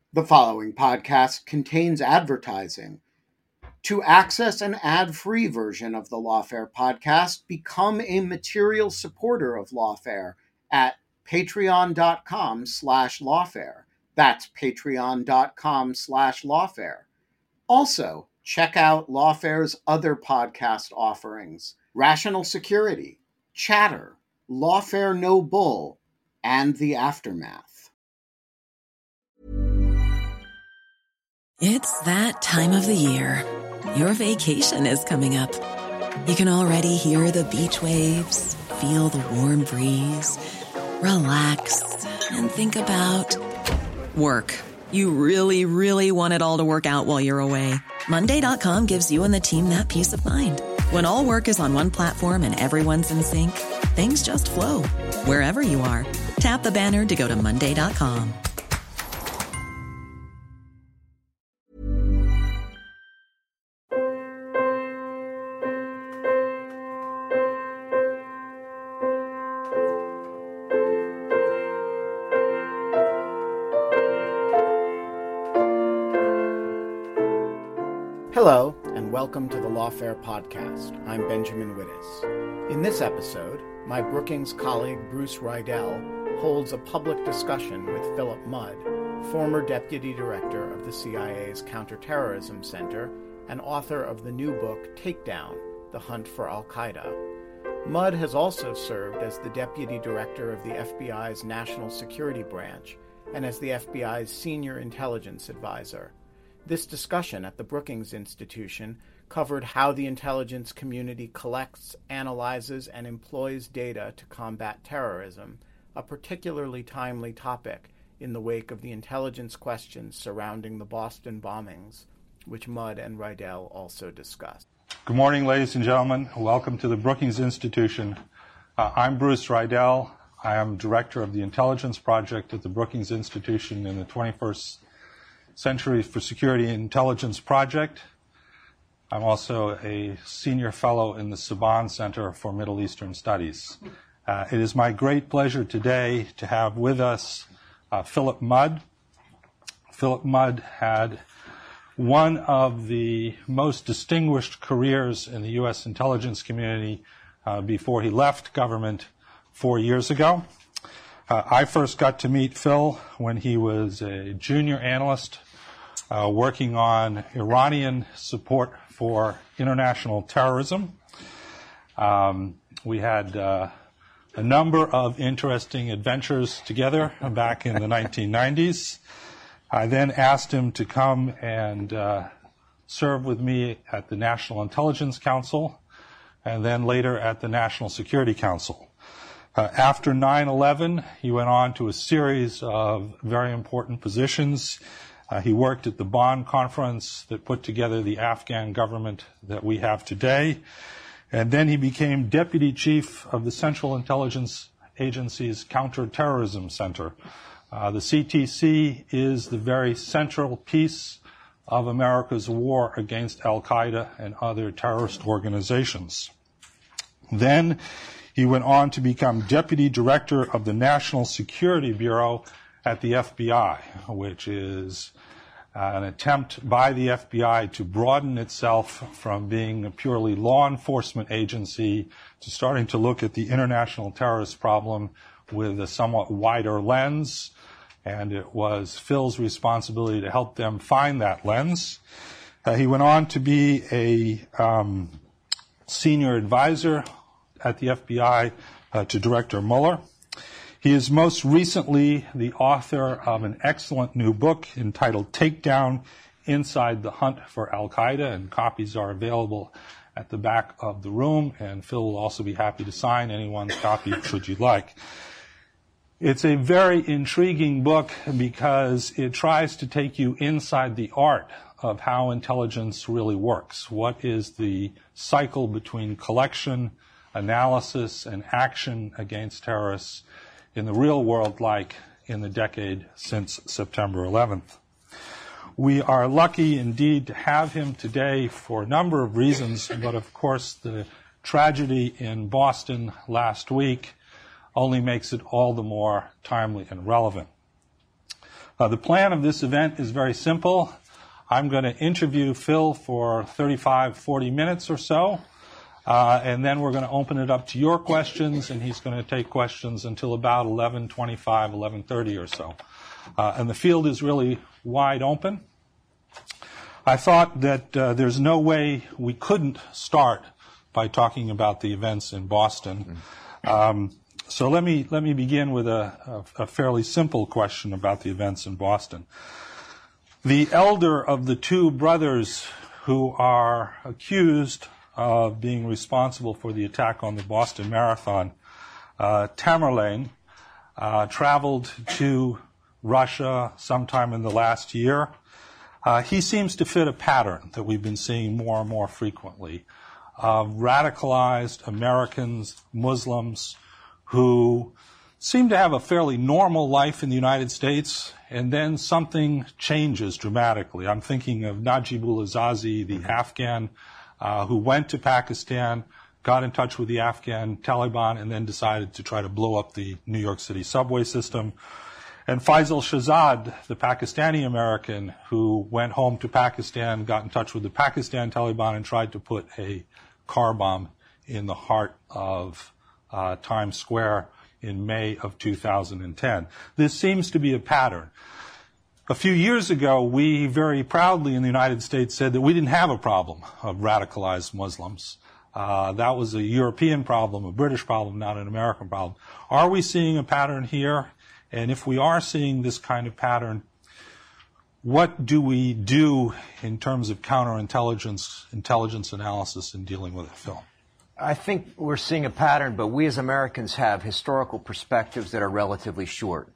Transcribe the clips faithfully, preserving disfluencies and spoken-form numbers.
The following podcast contains advertising. To access an ad-free version of the Lawfare podcast, become a material supporter of Lawfare at patreon.com slash lawfare. That's patreon.com slash lawfare. Also, check out Lawfare's other podcast offerings: Rational Security, Chatter, Lawfare No Bull, and The Aftermath. It's that time of the year. Your vacation is coming up. You can already hear the beach waves, feel the warm breeze, relax, and think about work. You really, really want it all to work out while you're away. Monday dot com gives you and the team that peace of mind. When all work is on one platform and everyone's in sync, things just flow. Wherever you are, tap the banner to go to Monday dot com. Hello, and welcome to the Lawfare podcast. I'm Benjamin Wittes. In this episode, my Brookings colleague Bruce Riedel holds a public discussion with Philip Mudd, former Deputy Director of the C I A's Counterterrorism Center and author of the new book Takedown: The Hunt for Al-Qaeda. Mudd has also served as the Deputy Director of the F B I's National Security Branch and as the F B I's Senior Intelligence Advisor. This discussion at the Brookings Institution covered how the intelligence community collects, analyzes, and employs data to combat terrorism, a particularly timely topic in the wake of the intelligence questions surrounding the Boston bombings, which Mudd and Riedel also discussed. Good morning, ladies and gentlemen. Welcome to the Brookings Institution. Uh, I'm Bruce Riedel. I am Director of the Intelligence Project at the Brookings Institution in the twenty-first Century for Security and Intelligence Project. I'm also a senior fellow in the Saban Center for Middle Eastern Studies. Uh, it is my great pleasure today to have with us uh, Philip Mudd. Philip Mudd had one of the most distinguished careers in the U S intelligence community uh, before he left government four years ago. Uh, I first got to meet Phil when he was a junior analyst uh, working on Iranian support for international terrorism. Um, we had uh, a number of interesting adventures together back in the nineteen nineties. I then asked him to come and uh, serve with me at the National Intelligence Council and then later at the National Security Council. Uh, after nine eleven, he went on to a series of very important positions. Uh, he worked at the Bonn Conference that put together the Afghan government that we have today. And then he became Deputy Chief of the Central Intelligence Agency's Counterterrorism Center. Uh, the C T C is the very central piece of America's war against Al-Qaeda and other terrorist organizations. Then he went on to become Deputy Director of the National Security Bureau at the F B I, which is uh, an attempt by the F B I to broaden itself from being a purely law enforcement agency to starting to look at the international terrorist problem with a somewhat wider lens. And it was Phil's responsibility to help them find that lens. Uh, he went on to be a um, senior advisor at the F B I uh, to Director Mueller. He is most recently the author of an excellent new book entitled Takedown: Inside the Hunt for Al-Qaeda, and copies are available at the back of the room, and Phil will also be happy to sign anyone's copy should you like. It's a very intriguing book because it tries to take you inside the art of how intelligence really works. What is the cycle between collection, analysis, and action against terrorists in the real world like in the decade since September eleventh. We are lucky indeed to have him today for a number of reasons, but of course the tragedy in Boston last week only makes it all the more timely and relevant. Uh, the plan of this event is very simple. I'm going to interview Phil for thirty-five, forty minutes or so, uh, and then we're going to open it up to your questions, and he's going to take questions until about eleven twenty-five, eleven thirty or so. Uh, and the field is really wide open. I thought that uh, there's no way we couldn't start by talking about the events in Boston. Um, so let me let me begin with a, a, a fairly simple question about the events in Boston. The elder of the two brothers who are accused of being responsible for the attack on the Boston Marathon, uh, Tamerlane, uh, traveled to Russia sometime in the last year. Uh, he seems to fit a pattern that we've been seeing more and more frequently of radicalized Americans, Muslims, who seem to have a fairly normal life in the United States, and then something changes dramatically. I'm thinking of Najibullah Azazi, the Afghan, uh, who went to Pakistan, got in touch with the Afghan Taliban, and then decided to try to blow up the New York City subway system. And Faisal Shahzad, the Pakistani-American, who went home to Pakistan, got in touch with the Pakistan Taliban, and tried to put a car bomb in the heart of uh, Times Square in May of two thousand ten. This seems to be a pattern. A few years ago, we very proudly in the United States said that we didn't have a problem of radicalized Muslims. Uh, that was a European problem, a British problem, not an American problem. Are we seeing a pattern here? And if we are seeing this kind of pattern, what do we do in terms of counterintelligence, intelligence analysis in dealing with it, Phil? I think we're seeing a pattern, but we as Americans have historical perspectives that are relatively short.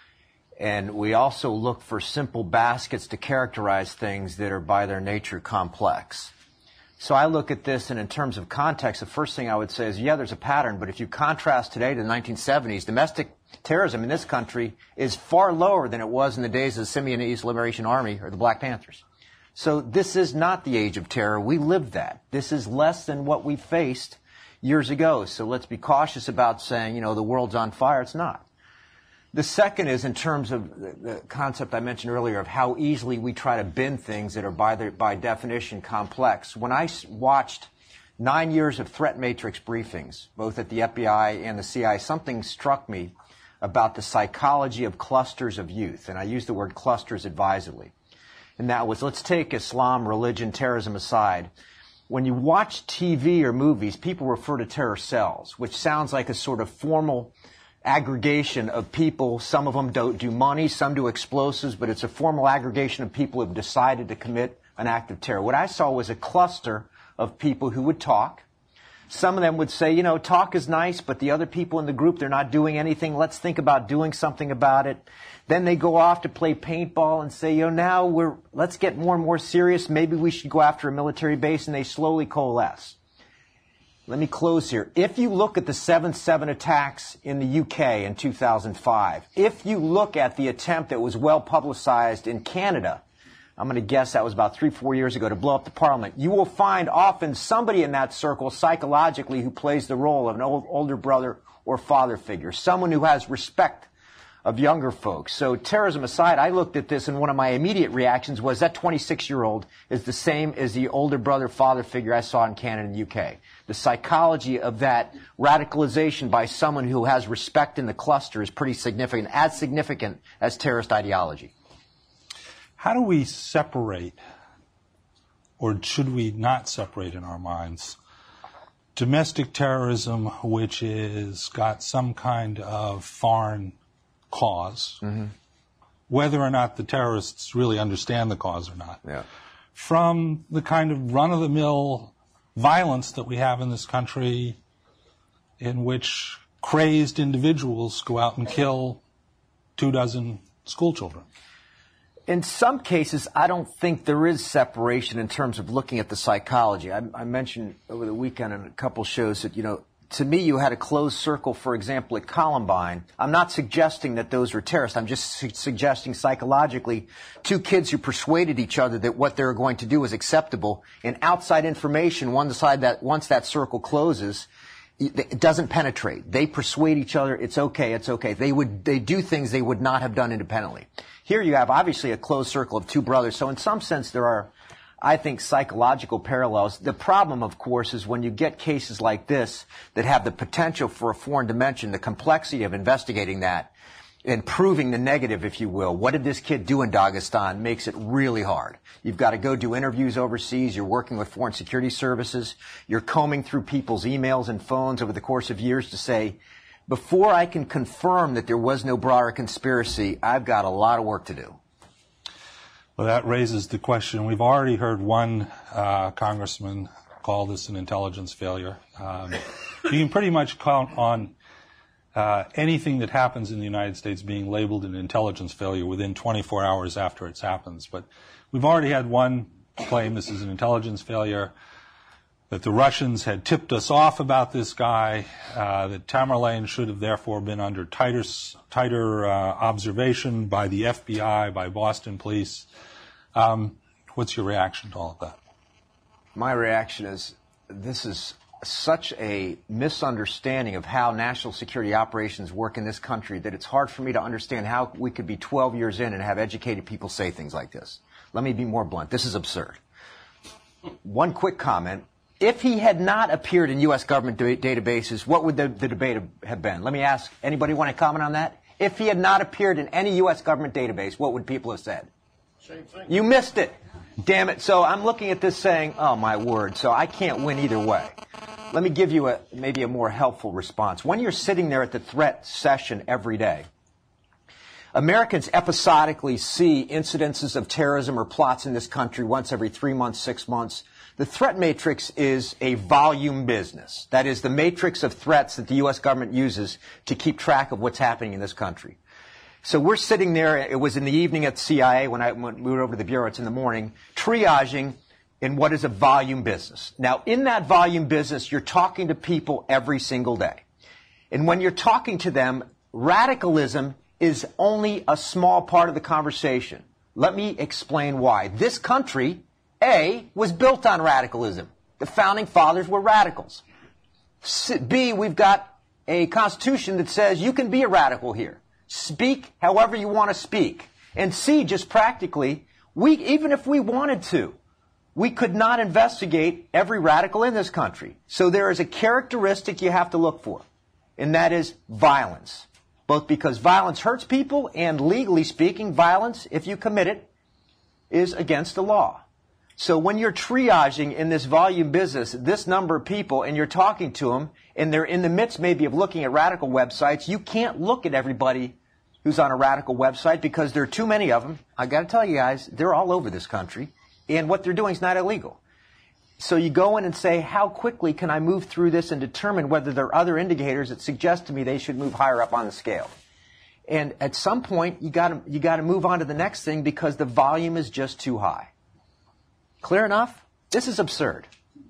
And we also look for simple baskets to characterize things that are by their nature complex. So I look at this, and in terms of context, the first thing I would say is, yeah, there's a pattern, but if you contrast today to the nineteen seventies, domestic terrorism in this country is far lower than it was in the days of the Symbionese Liberation Army or the Black Panthers. So this is not the age of terror. We lived that. This is less than what we faced years ago. So let's be cautious about saying, you know, the world's on fire. It's not. The second is in terms of the concept I mentioned earlier of how easily we try to bend things that are by, their, by definition complex. When I watched nine years of threat matrix briefings, both at the F B I and the C I A, something struck me about the psychology of clusters of youth. And I use the word clusters advisedly. And that was, let's take Islam, religion, terrorism aside. When you watch T V or movies, people refer to terror cells, which sounds like a sort of formal aggregation of people. Some of them don't do money, some do explosives, but it's a formal aggregation of people who have decided to commit an act of terror. What I saw was a cluster of people who would talk. Some of them would say, you know, talk is nice, but the other people in the group, they're not doing anything. Let's think about doing something about it. Then they go off to play paintball and say, you know, now we're, let's get more and more serious. Maybe we should go after a military base, and they slowly coalesce. Let me close here. If you look at the seven seven attacks in the U K in two thousand five, if you look at the attempt that was well publicized in Canada, I'm going to guess that was about three, four years ago, to blow up the Parliament, you will find often somebody in that circle psychologically who plays the role of an old, older brother or father figure, someone who has respect of younger folks. So terrorism aside, I looked at this, and one of my immediate reactions was that twenty-six-year-old is the same as the older brother, father figure I saw in Canada and the U K. The psychology of that radicalization by someone who has respect in the cluster is pretty significant, as significant as terrorist ideology. How do we separate, or should we not separate in our minds, domestic terrorism, which is got some kind of foreign cause, mm-hmm. whether or not the terrorists really understand the cause or not, yeah. from the kind of run-of-the-mill violence that we have in this country, in which crazed individuals go out and kill two dozen school children? In some cases, I don't think there is separation in terms of looking at the psychology. I, I mentioned over the weekend in a couple shows that, you know, to me, you had a closed circle, for example, at Columbine. I'm not suggesting that those were terrorists. I'm just su- suggesting psychologically two kids who persuaded each other that what they were going to do was acceptable. And outside information, one side that once that circle closes, it doesn't penetrate. They persuade each other, it's okay, it's okay. They would, they do things they would not have done independently. Here you have obviously a closed circle of two brothers, so in some sense there are, I think, psychological parallels. The problem, of course, is when you get cases like this that have the potential for a foreign dimension, the complexity of investigating that and proving the negative, if you will. What did this kid do in Dagestan makes it really hard. You've got to go do interviews overseas. You're working with foreign security services. You're combing through people's emails and phones over the course of years to say, before I can confirm that there was no broader conspiracy, I've got a lot of work to do. Well, that raises the question. We've already heard one uh, congressman call this an intelligence failure. Um, you can pretty much count on uh, anything that happens in the United States being labeled an intelligence failure within twenty-four hours after it happens. But we've already had one claim this is an intelligence failure, that the Russians had tipped us off about this guy, uh, that Tamerlane should have therefore been under tighter, tighter uh, observation by the F B I, by Boston police. Um, what's your reaction to all of that? My reaction is this is such a misunderstanding of how national security operations work in this country that it's hard for me to understand how we could be twelve years in and have educated people say things like this. Let me be more blunt. This is absurd. One quick comment. If he had not appeared in U S government da- databases, what would the, the debate have been? Let me ask, anybody want to comment on that? If he had not appeared in any U S government database, what would people have said? Same thing. You missed it. Damn it. So I'm looking at this saying, oh, my word, so I can't win either way. Let me give you a maybe a more helpful response. When you're sitting there at the threat session every day, Americans episodically see incidences of terrorism or plots in this country once every three months, six months. The threat matrix is a volume business. That is the matrix of threats that the U S government uses to keep track of what's happening in this country. So we're sitting there, it was in the evening at the C I A when I went, we went over to the Bureau, it's in the morning, triaging in what is a volume business. Now, in that volume business, you're talking to people every single day. And when you're talking to them, radicalism is only a small part of the conversation. Let me explain why. This country, A, was built on radicalism. The founding fathers were radicals. B, we've got a constitution that says you can be a radical here. Speak however you want to speak. And C, just practically, we, even if we wanted to, we could not investigate every radical in this country. So there is a characteristic you have to look for, and that is violence. Both because violence hurts people and, legally speaking, violence, if you commit it, is against the law. So when you're triaging in this volume business this number of people and you're talking to them and they're in the midst maybe of looking at radical websites, you can't look at everybody who's on a radical website because there are too many of them. I got to tell you guys, they're all over this country, and what they're doing is not illegal. So you go in and say, how quickly can I move through this and determine whether there are other indicators that suggest to me they should move higher up on the scale? And at some point, you got to you got to move on to the next thing because the volume is just too high. Clear enough? This is absurd.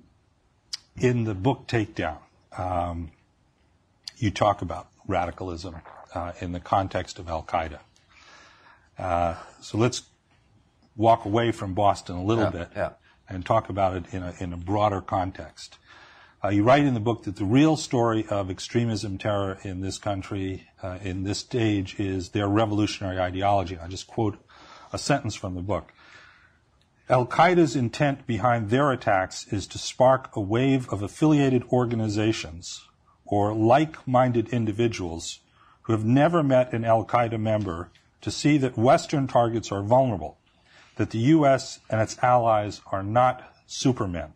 In the book Takedown, um, you talk about radicalism uh, in the context of Al-Qaeda. Uh, so let's walk away from Boston a little yeah, bit yeah. and talk about it in a, in a broader context. Uh, you write in the book that the real story of extremism terror in this country, uh, in this stage, is their revolutionary ideology. I just quote a sentence from the book. Al-Qaeda's intent behind their attacks is to spark a wave of affiliated organizations or like-minded individuals who have never met an Al-Qaeda member to see that Western targets are vulnerable, that the U S and its allies are not supermen.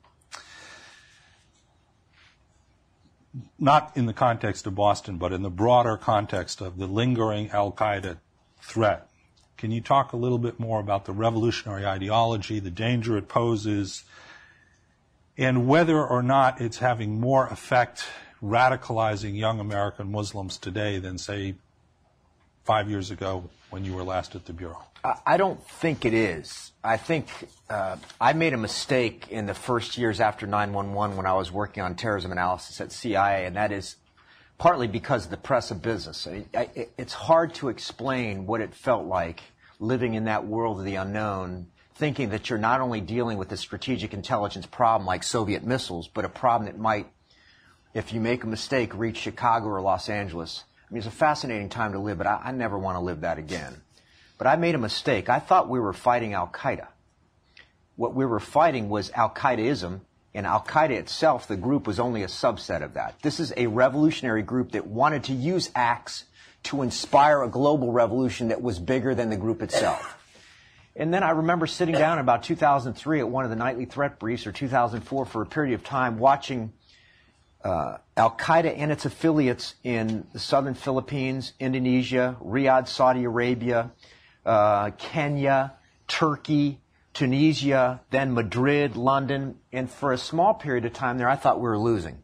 Not in the context of Boston, but in the broader context of the lingering Al-Qaeda threat. Can you talk a little bit more about the revolutionary ideology, the danger it poses, and whether or not it's having more effect radicalizing young American Muslims today than, say, five years ago when you were last at the Bureau? I don't think it is. I think uh, I made a mistake in the first years after nine one one when I was working on terrorism analysis at C I A, and that is partly because of the press of business. I, I, it's hard to explain what it felt like living in that world of the unknown, thinking that you're not only dealing with a strategic intelligence problem like Soviet missiles, but a problem that might if you make a mistake, reach Chicago or Los Angeles. I mean, it's a fascinating time to live, but I, I never want to live that again. But I made a mistake. I thought we were fighting Al-Qaeda. What we were fighting was Al-Qaedaism, and Al-Qaeda itself, the group, was only a subset of that. This is a revolutionary group that wanted to use acts to inspire a global revolution that was bigger than the group itself. And then I remember sitting down in about two thousand three at one of the nightly threat briefs, or two thousand four, for a period of time, watching uh, Al-Qaeda and its affiliates in the southern Philippines, Indonesia, Riyadh, Saudi Arabia, uh, Kenya, Turkey, Tunisia, then Madrid, London, and for a small period of time there, I thought we were losing.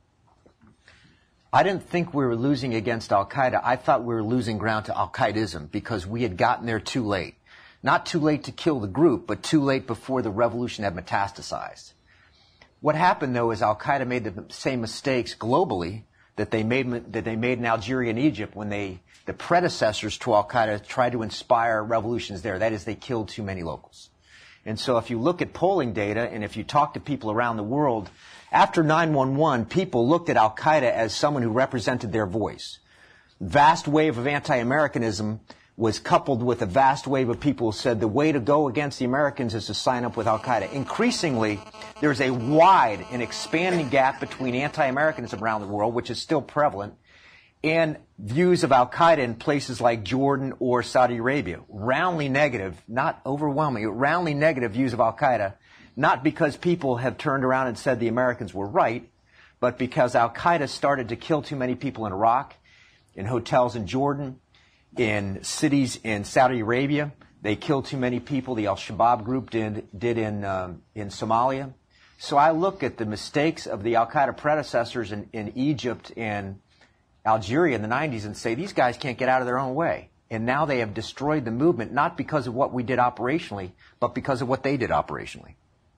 I didn't think we were losing against Al-Qaeda. I thought we were losing ground to Al-Qaedism because we had gotten there too late. Not too late to kill the group, but too late before the revolution had metastasized. What happened, though, is Al-Qaeda made the same mistakes globally that they made that they made in Algeria and Egypt when they, the predecessors to Al-Qaeda, tried to inspire revolutions there. That is, they killed too many locals. And so if you look at polling data and if you talk to people around the world, after nine one one, people looked at Al-Qaeda as someone who represented their voice. Vast wave of anti-Americanism was coupled with a vast wave of people who said the way to go against the Americans is to sign up with Al-Qaeda. Increasingly, there's a wide and expanding gap between anti-Americanism around the world, which is still prevalent, and views of Al-Qaeda in places like Jordan or Saudi Arabia. Roundly negative, not overwhelming, roundly negative views of Al-Qaeda, not because people have turned around and said the Americans were right, but because Al-Qaeda started to kill too many people in Iraq, in hotels in Jordan, in cities in Saudi Arabia. They killed too many people. The Al-Shabaab group did, did in, um, in Somalia. So I look at the mistakes of the Al-Qaeda predecessors in, in Egypt and Algeria in the nineties and say, these guys can't get out of their own way. And now they have destroyed the movement, not because of what we did operationally, but because of what they did operationally.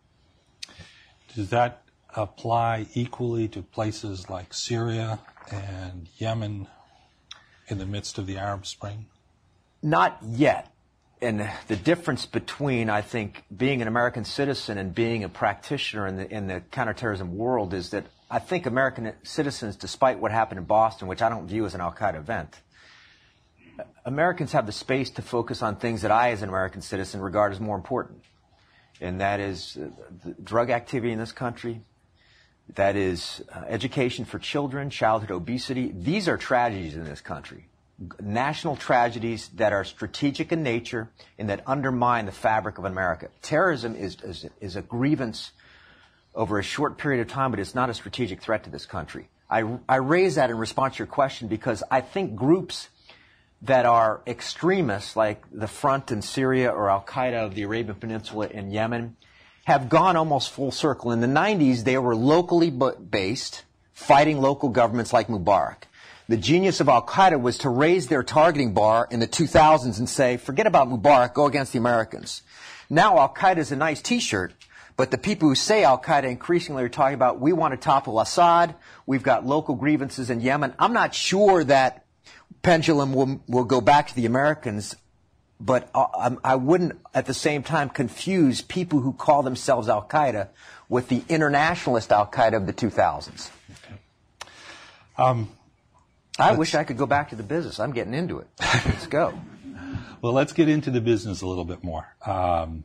Does that apply equally to places like Syria and Yemen in the midst of the Arab Spring? Not yet. And the difference between, I think, being an American citizen and being a practitioner in the, in the counterterrorism world is that I think American citizens, despite what happened in Boston, which I don't view as an Al-Qaeda event, Americans have the space to focus on things that I, as an American citizen, regard as more important. And that is uh, the drug activity in this country. That is uh, education for children, childhood obesity. These are tragedies in this country. National tragedies that are strategic in nature and that undermine the fabric of America. Terrorism is, is, is a grievance over a short period of time, but it's not a strategic threat to this country. I, I raise that in response to your question because I think groups that are extremists, like the Front in Syria or Al-Qaeda of the Arabian Peninsula in Yemen, have gone almost full circle. In the nineties, they were locally based, fighting local governments like Mubarak. The genius of Al-Qaeda was to raise their targeting bar in the two thousands and say, forget about Mubarak, go against the Americans. Now Al-Qaeda is a nice T-shirt, but the people who say Al-Qaeda increasingly are talking about, we want to topple Assad, we've got local grievances in Yemen. I'm not sure that pendulum will, will go back to the Americans, but I, I wouldn't at the same time confuse people who call themselves Al-Qaeda with the internationalist Al-Qaeda of the two thousands. Okay. Um, I wish I could go back to the business. I'm getting into it. Let's go. Well, let's get into the business a little bit more. Um,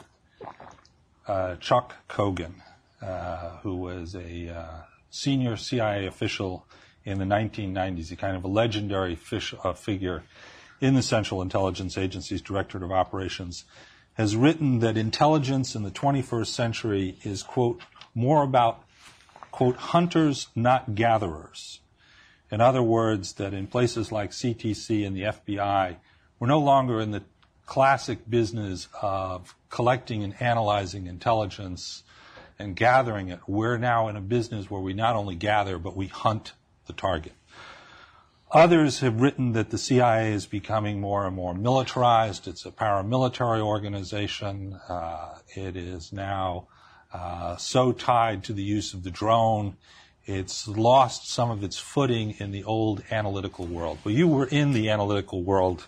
uh, Chuck Cogan, uh, who was a uh, senior C I A official in the nineteen nineties, a kind of a legendary fish, uh, figure in the Central Intelligence Agency's Directorate of Operations, has written that intelligence in the twenty-first century is, quote, more about, quote, hunters, not gatherers. In other words, that in places like C T C and the F B I, we're no longer in the classic business of collecting and analyzing intelligence and gathering it. We're now in a business where we not only gather, but we hunt the target. Others have written that the C I A is becoming more and more militarized. It's a paramilitary organization. Uh, it is now uh, so tied to the use of the drone, it's lost some of its footing in the old analytical world. Well, you were in the analytical world.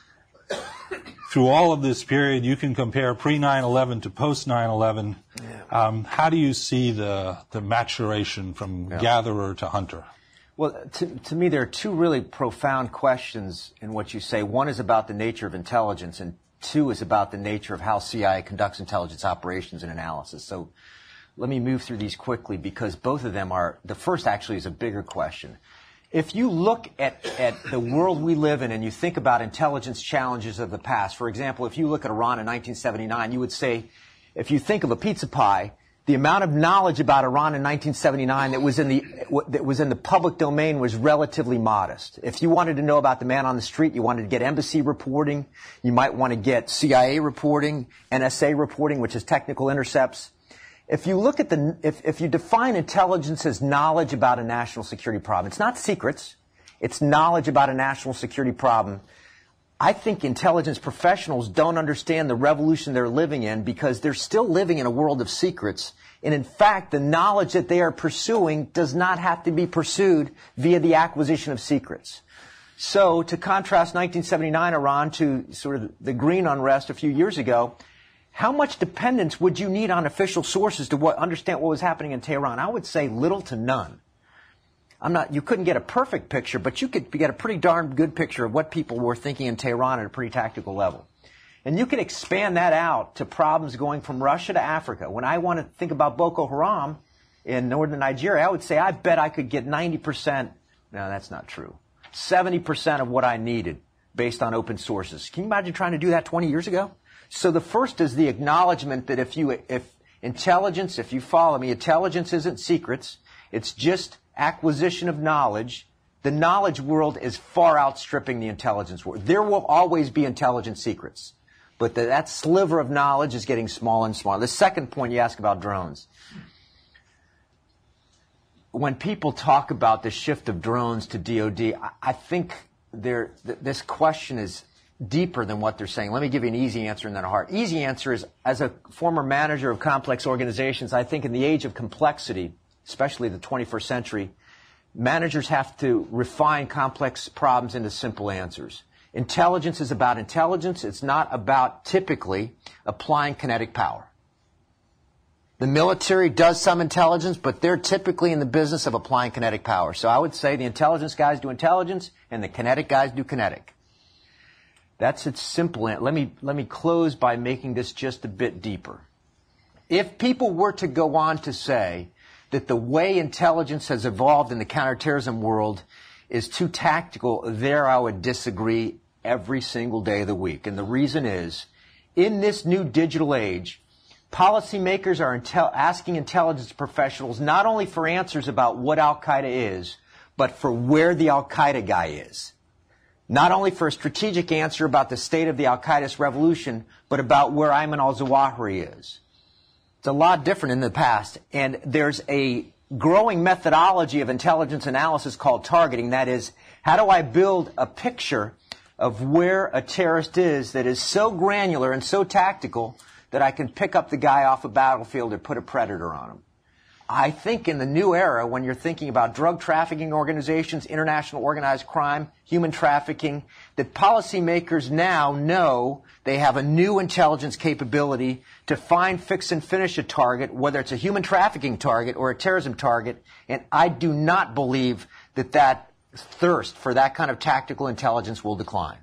Through all of this period, you can compare pre nine eleven to post nine eleven. Yeah. Um, how do you see the, the maturation from yeah. gatherer to hunter? Well, to, to me, there are two really profound questions in what you say. One is about the nature of intelligence, and two is about the nature of how C I A conducts intelligence operations and analysis. So let me move through these quickly because both of them are, the first actually is a bigger question. If you look at, at the world we live in and you think about intelligence challenges of the past, for example, if you look at Iran in nineteen seventy-nine, you would say, if you think of a pizza pie, the amount of knowledge about Iran in nineteen seventy-nine that was in the that was in the public domain was relatively modest. If you wanted to know about the man on the street, you wanted to get embassy reporting, you might want to get C I A reporting, N S A reporting, which is technical intercepts. If you look at the, if, if you define intelligence as knowledge about a national security problem, it's not secrets, it's knowledge about a national security problem. I think intelligence professionals don't understand the revolution they're living in because they're still living in a world of secrets. And in fact, the knowledge that they are pursuing does not have to be pursued via the acquisition of secrets. So to contrast nineteen seventy-nine Iran to sort of the green unrest a few years ago, how much dependence would you need on official sources to what, understand what was happening in Tehran? I would say little to none. I'm not, you couldn't get a perfect picture, but you could get a pretty darn good picture of what people were thinking in Tehran at a pretty tactical level. And you can expand that out to problems going from Russia to Africa. When I want to think about Boko Haram in northern Nigeria, I would say I bet I could get ninety percent, no, that's not true, seventy percent of what I needed based on open sources. Can you imagine trying to do that twenty years ago? So the first is the acknowledgement that if you, if intelligence, if you follow me, intelligence isn't secrets, it's just acquisition of knowledge. The knowledge world is far outstripping the intelligence world. There will always be intelligence secrets, but the, that sliver of knowledge is getting smaller and smaller. The second point you ask about drones. When people talk about the shift of drones to D O D, I, I think there, th- this question is deeper than what they're saying. Let me give you an easy answer and then a hard. Easy answer is, as a former manager of complex organizations, I think in the age of complexity, especially the twenty-first century, managers have to refine complex problems into simple answers. Intelligence is about intelligence. It's not about typically applying kinetic power. The military does some intelligence, but they're typically in the business of applying kinetic power. So I would say the intelligence guys do intelligence and the kinetic guys do kinetic. That's its simple answer. Let me, let me close by making this just a bit deeper. If people were to go on to say that the way intelligence has evolved in the counterterrorism world is too tactical, there I would disagree every single day of the week. And the reason is, in this new digital age, policymakers are intel- asking intelligence professionals not only for answers about what Al-Qaeda is, but for where the Al-Qaeda guy is. Not only for a strategic answer about the state of the Al-Qaeda revolution, but about where Ayman al-Zawahiri is. It's a lot different in the past, and there's a growing methodology of intelligence analysis called targeting. That is, how do I build a picture of where a terrorist is that is so granular and so tactical that I can pick up the guy off a battlefield or put a predator on him? I think in the new era, when you're thinking about drug trafficking organizations, international organized crime, human trafficking, that policymakers now know they have a new intelligence capability to find, fix, and finish a target, whether it's a human trafficking target or a terrorism target. And I do not believe that that thirst for that kind of tactical intelligence will decline.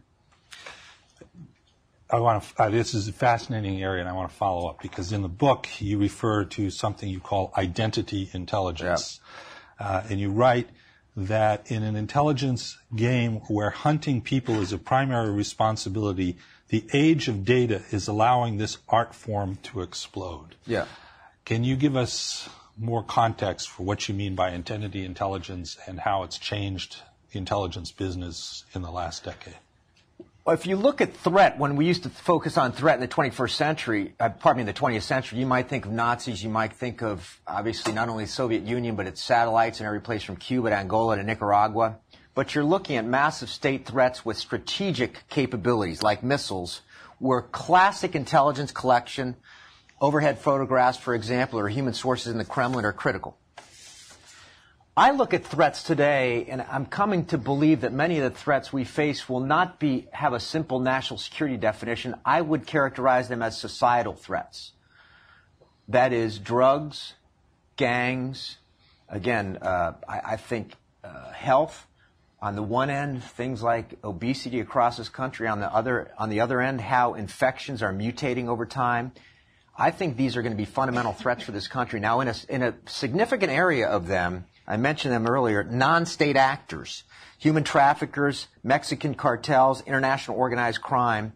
I want to, uh, this is a fascinating area, and I want to follow up, because in the book you refer to something you call identity intelligence. Yeah. Uh, and you write that in an intelligence game where hunting people is a primary responsibility, the age of data is allowing this art form to explode. Yeah. Can you give us more context for what you mean by identity intelligence and how it's changed the intelligence business in the last decade? Well, if you look at threat, when we used to focus on threat in the twenty-first century, uh, pardon me, in the twentieth century, you might think of Nazis, you might think of, obviously, not only the Soviet Union, but its satellites in every place from Cuba to Angola to Nicaragua. But you're looking at massive state threats with strategic capabilities, like missiles, where classic intelligence collection, overhead photographs, for example, or human sources in the Kremlin are critical. I look at threats today, and I'm coming to believe that many of the threats we face will not be have a simple national security definition. I would characterize them as societal threats. That is drugs, gangs, again, uh, I, I think uh, health. On the one end, things like obesity across this country. On the other, on the other end, how infections are mutating over time. I think these are going to be fundamental threats for this country. Now, in a, in a significant area of them, I mentioned them earlier, non-state actors, human traffickers, Mexican cartels, international organized crime.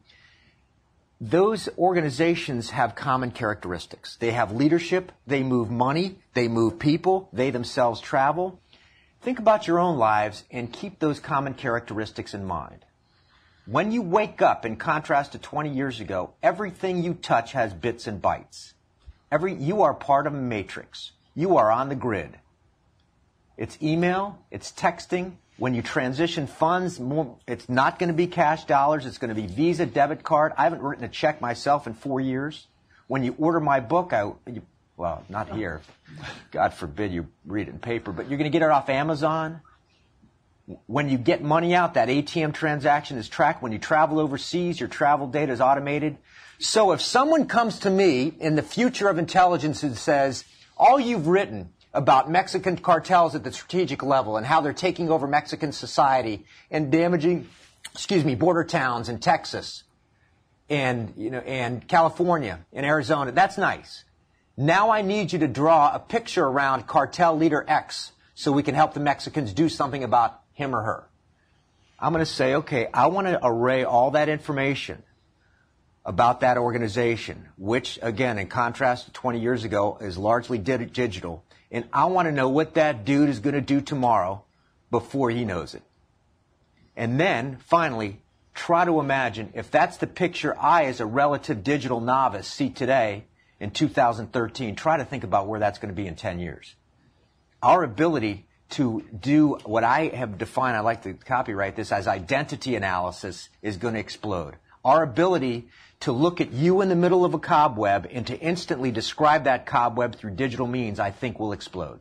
Those organizations have common characteristics. They have leadership, they move money, they move people, they themselves travel. Think about your own lives and keep those common characteristics in mind. When you wake up, in contrast to twenty years ago, everything you touch has bits and bytes. Every, you are part of a matrix. You are on the grid. It's email, it's texting. When you transition funds, more, it's not going to be cash dollars. It's going to be Visa, debit card. I haven't written a check myself in four years. When you order my book, I, you, well, not here. God forbid you read it in paper, but you're going to get it off Amazon. When you get money out, that A T M transaction is tracked. When you travel overseas, your travel data is automated. So if someone comes to me in the future of intelligence and says, all you've written about Mexican cartels at the strategic level and how they're taking over Mexican society and damaging, excuse me, border towns in Texas and, you know, and California and Arizona, that's nice. Now I need you to draw a picture around cartel leader X so we can help the Mexicans do something about him or her. I'm going to say, okay, I want to array all that information about that organization, which, again, in contrast to twenty years ago, is largely digital. And I want to know what that dude is going to do tomorrow before he knows it. And then, finally, try to imagine if that's the picture I, as a relative digital novice, see today in two thousand thirteen, try to think about where that's going to be in ten years. Our ability to do what I have defined, I like to copyright this, as identity analysis is going to explode. Our ability to look at you in the middle of a cobweb and to instantly describe that cobweb through digital means, I think, will explode.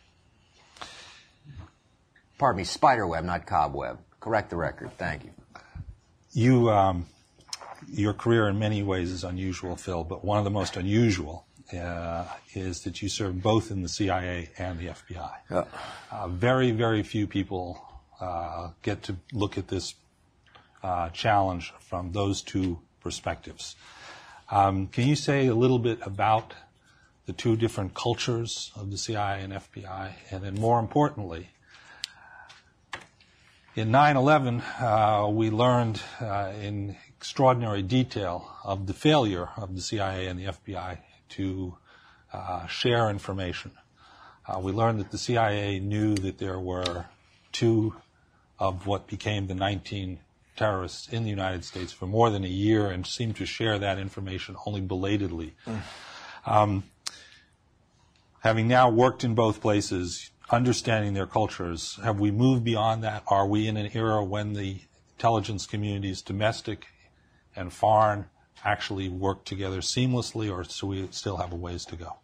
Pardon me, spiderweb, not cobweb. Correct the record. Thank you. You, um, your career in many ways is unusual, Phil, but one of the most unusual uh, is that you served both in the C I A and the F B I. Yeah. Uh, very, very few people uh, get to look at this uh, challenge from those two perspectives. Um, can you say a little bit about the two different cultures of the C I A and F B I, and then more importantly, in nine eleven, uh, we learned uh, in extraordinary detail of the failure of the C I A and the F B I to uh, share information. Uh, we learned that the C I A knew that there were two of what became the nineteen terrorists in the United States for more than a year and seemed to share that information only belatedly. Mm. Um, having now worked in both places, understanding their cultures, have we moved beyond that? Are we in an era when the intelligence communities, domestic and foreign, actually work together seamlessly, or do we still have a ways to go?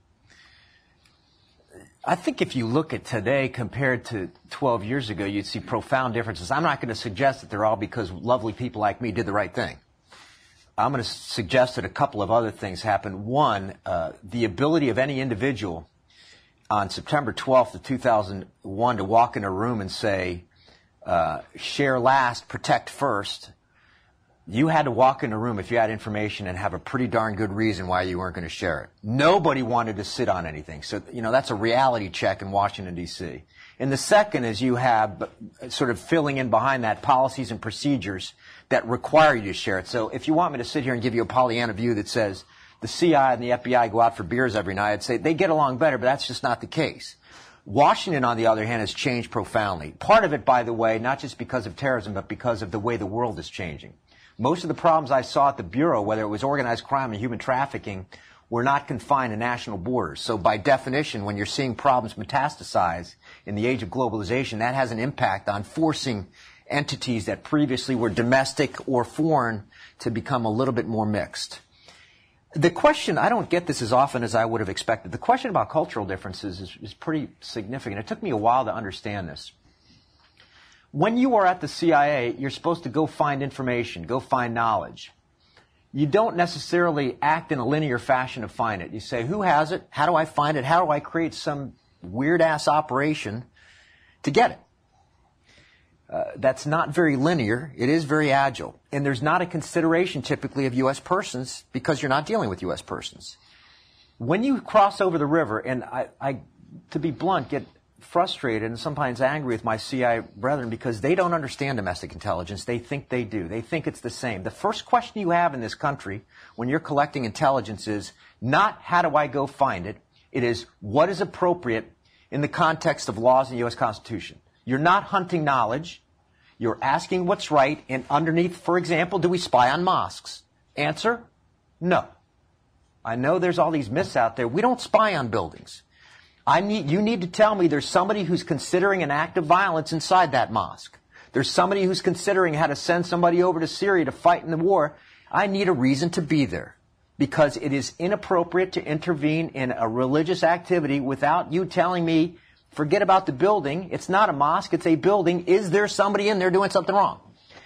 I think if you look at today compared to twelve years ago, you'd see profound differences. I'm not going to suggest that they're all because lovely people like me did the right thing. I'm going to suggest that a couple of other things happened. One, uh, the ability of any individual on September twelfth of two thousand one to walk in a room and say, uh, share last, protect first. You had to walk in a room if you had information and have a pretty darn good reason why you weren't going to share it. Nobody wanted to sit on anything. So, you know, that's a reality check in Washington, D C. And the second is you have sort of filling in behind that policies and procedures that require you to share it. So if you want me to sit here and give you a Pollyanna view that says the C I A and the F B I go out for beers every night, I'd say they get along better, but that's just not the case. Washington, on the other hand, has changed profoundly. Part of it, by the way, not just because of terrorism, but because of the way the world is changing. Most of the problems I saw at the Bureau, whether it was organized crime and human trafficking, were not confined to national borders. So by definition, when you're seeing problems metastasize in the age of globalization, that has an impact on forcing entities that previously were domestic or foreign to become a little bit more mixed. The question, I don't get this as often as I would have expected. The question about cultural differences is, is pretty significant. It took me a while to understand this. When you are at the C I A, you're supposed to go find information, go find knowledge. you don't necessarily act in a linear fashion to find it. You say, who has it? How do I find it? How do I create some weird-ass operation to get it? Uh, that's not very linear. It is very agile. And there's not a consideration typically of U S persons because you're not dealing with U S persons. When you cross over the river, and I, I to be blunt, get frustrated and sometimes angry with my C I A brethren because they don't understand domestic intelligence. They think they do. They think it's the same. The first question you have in this country when you're collecting intelligence is not how do I go find it. It is what is appropriate in the context of laws in the U S Constitution. You're not hunting knowledge. You're asking what's right. And underneath, for example, do we spy on mosques? Answer, no. I know there's all these myths out there. We don't spy on buildings. I need, you need to tell me there's somebody who's considering an act of violence inside that mosque. There's somebody who's considering how to send somebody over to Syria to fight in the war. I need a reason to be there because it is inappropriate to intervene in a religious activity without you telling me, forget about the building. It's not a mosque. It's a building. Is there somebody in there doing something wrong?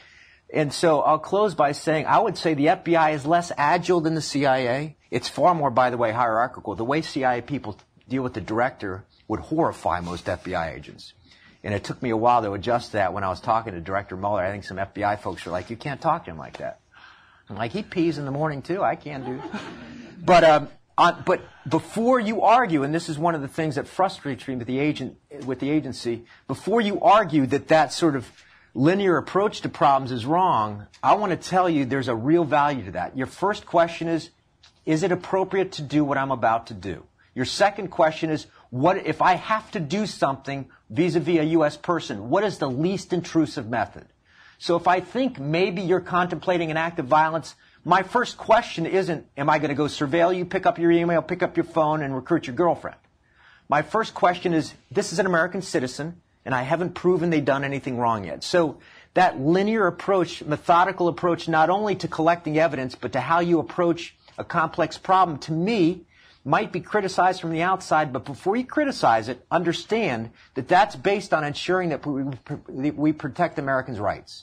And so I'll close by saying I would say the F B I is less agile than the C I A. It's far more, by the way, hierarchical. The way C I A people deal with the director would horrify most F B I agents. And it took me a while to adjust that when I was talking to Director Mueller. I think some F B I folks are like, you can't talk to him like that. I'm like, he pees in the morning too. I can do. But, um, on, but before you argue, and this is one of the things that frustrates me with the agent, with the agency, before you argue that that sort of linear approach to problems is wrong, I want to tell you there's a real value to that. Your first question is, is it appropriate to do what I'm about to do? Your second question is, what if I have to do something vis-a-vis a U S person? What is the least intrusive method? So if I think maybe you're contemplating an act of violence, my first question isn't, am I going to go surveil you, pick up your email, pick up your phone, and recruit your girlfriend? My first question is, this is an American citizen, and I haven't proven they've done anything wrong yet. So that linear approach, methodical approach, not only to collecting evidence, but to how you approach a complex problem, to me, might be criticized from the outside, but before you criticize it, understand that that's based on ensuring that we, we protect Americans' rights.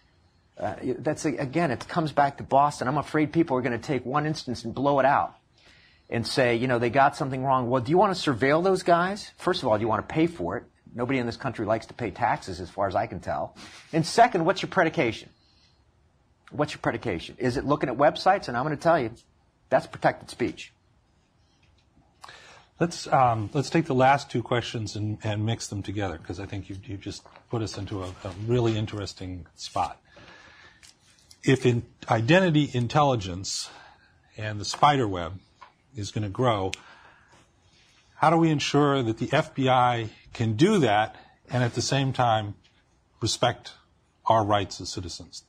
Uh, that's, again, it comes back to Boston. I'm afraid people are going to take one instance and blow it out and say, you know, they got something wrong. Well, do you want to surveil those guys? First of all, do you want to pay for it? Nobody in this country likes to pay taxes, as far as I can tell. And second, what's your predication? What's your predication? Is it looking at websites? And I'm going to tell you, that's protected speech. Let's um, let's take the last two questions and, and mix them together, because I think you you just put us into a, a really interesting spot. If in identity intelligence and the spider web is going to grow, how do we ensure that the F B I can do that and at the same time respect our rights as citizens?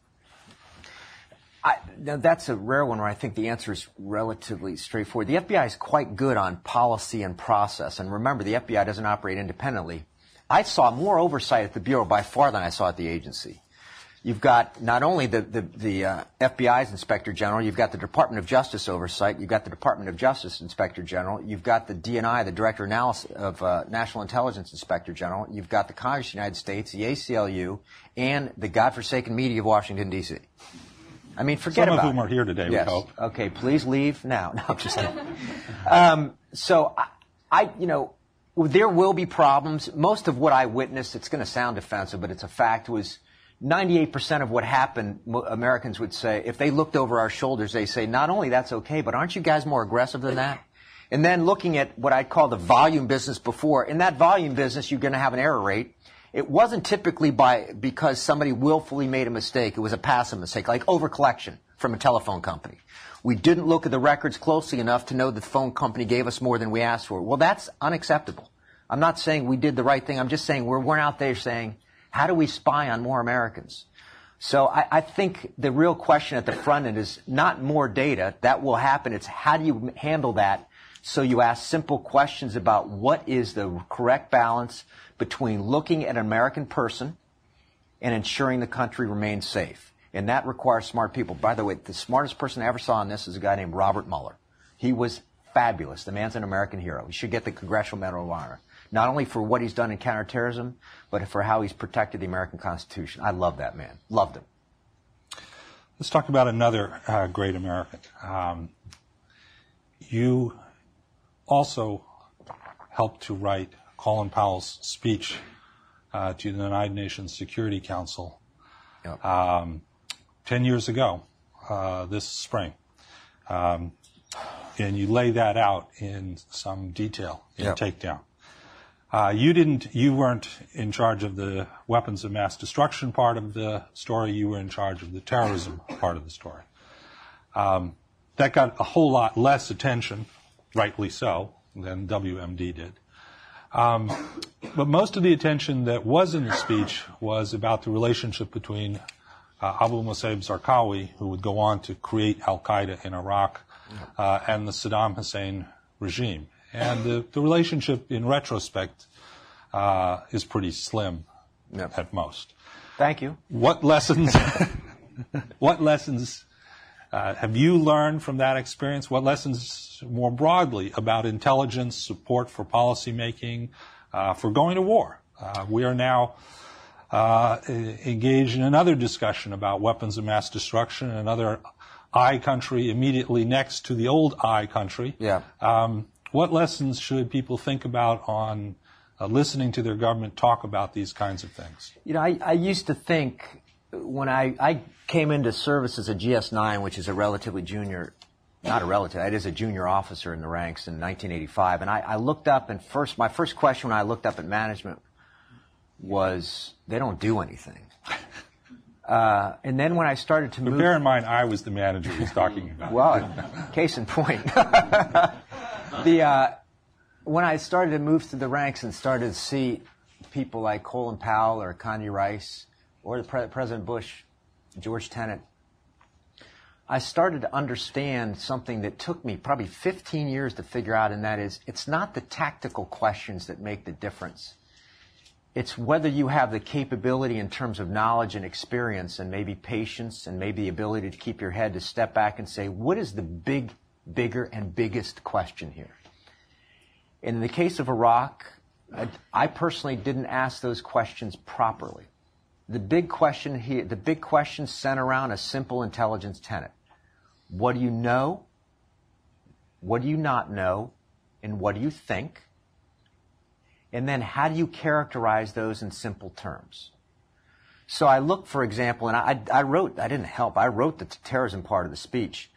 I, now that's a rare one where I think the answer is relatively straightforward. The F B I is quite good on policy and process. And remember, the F B I doesn't operate independently. I saw more oversight at the Bureau by far than I saw at the agency. You've got not only the, the, the uh, F B I's Inspector General, you've got the Department of Justice oversight, you've got the Department of Justice Inspector General, you've got the D N I, the Director of uh, National Intelligence Inspector General, you've got the Congress of the United States, the A C L U, and the godforsaken media of Washington, D C I mean, forget about it. Some of whom are here today, yes. we hope. Okay, please leave now. No, I'm just kidding. um, so, I, I, you know, there will be problems. Most of what I witnessed, it's going to sound offensive, but it's a fact, was ninety-eight percent of what happened, Americans would say, if they looked over our shoulders, they say, not only that's okay, but aren't you guys more aggressive than that? And then looking at what I'd call the volume business before, in that volume business, you're going to have an error rate. It wasn't typically by because somebody willfully made a mistake. It was a passive mistake, like overcollection from a telephone company. We didn't look at the records closely enough to know that the phone company gave us more than we asked for. Well, that's unacceptable. I'm not saying we did the right thing. I'm just saying we're, we're out there saying, how do we spy on more Americans? So I, I think the real question at the front end is not more data. That will happen. It's how do you handle that so you ask simple questions about what is the correct balance between looking at an American person and ensuring the country remains safe. And that requires smart people. By the way, the smartest person I ever saw on this is a guy named Robert Mueller. He was fabulous. The man's an American hero. He should get the Congressional Medal of Honor, not only for what he's done in counterterrorism, but for how he's protected the American Constitution. I love that man. Loved him. let's talk about another uh, great American. Um, you also helped to write Colin Powell's speech uh, to the United Nations Security Council yep. um, ten years ago, uh, this spring. Um, and you lay that out in some detail in yep. Takedown. Uh, you didn't, you weren't in charge of the weapons of mass destruction part of the story. You were in charge of the terrorism part of the story. Um, that got a whole lot less attention, rightly so, than W M D did. Um, but most of the attention that was in the speech was about the relationship between uh, Abu Musab Zarqawi, who would go on to create Al-Qaeda in Iraq, uh, and the Saddam Hussein regime. And the, the relationship, in retrospect, uh, is pretty slim yep. at most. Thank you. What lessons, what lessons uh, have you learned from that experience? What lessons, more broadly, about intelligence, support for policymaking, uh, for going to war? Uh, we are now uh, engaged in another discussion about weapons of mass destruction in another I country immediately next to the old I country. Yeah. Um, What lessons should people think about on uh, listening to their government talk about these kinds of things? You know, I, I used to think when I, I came into service as a G S nine, which is a relatively junior, not a relative, it is a junior officer in the ranks in nineteen eighty-five, and I, I looked up and first, my first question when I looked up at management was, they don't do anything. Uh, and then when I started to but move... bear in mind, I was the manager he's talking about. Well, case in point. The uh, when I started to move through the ranks and started to see people like Colin Powell or Condi Rice or the Pre- President Bush, George Tenet, I started to understand something that took me probably fifteen years to figure out, and that is it's not the tactical questions that make the difference. It's whether you have the capability in terms of knowledge and experience and maybe patience and maybe the ability to keep your head to step back and say, what is the big bigger and biggest question here? And in the case of Iraq, I, I personally didn't ask those questions properly. The big question here, the big questions center around a simple intelligence tenet. What do you know? What do you not know? And what do you think? And then how do you characterize those in simple terms? So I looked, for example, and I, I wrote, I didn't help, I wrote the terrorism part of the speech.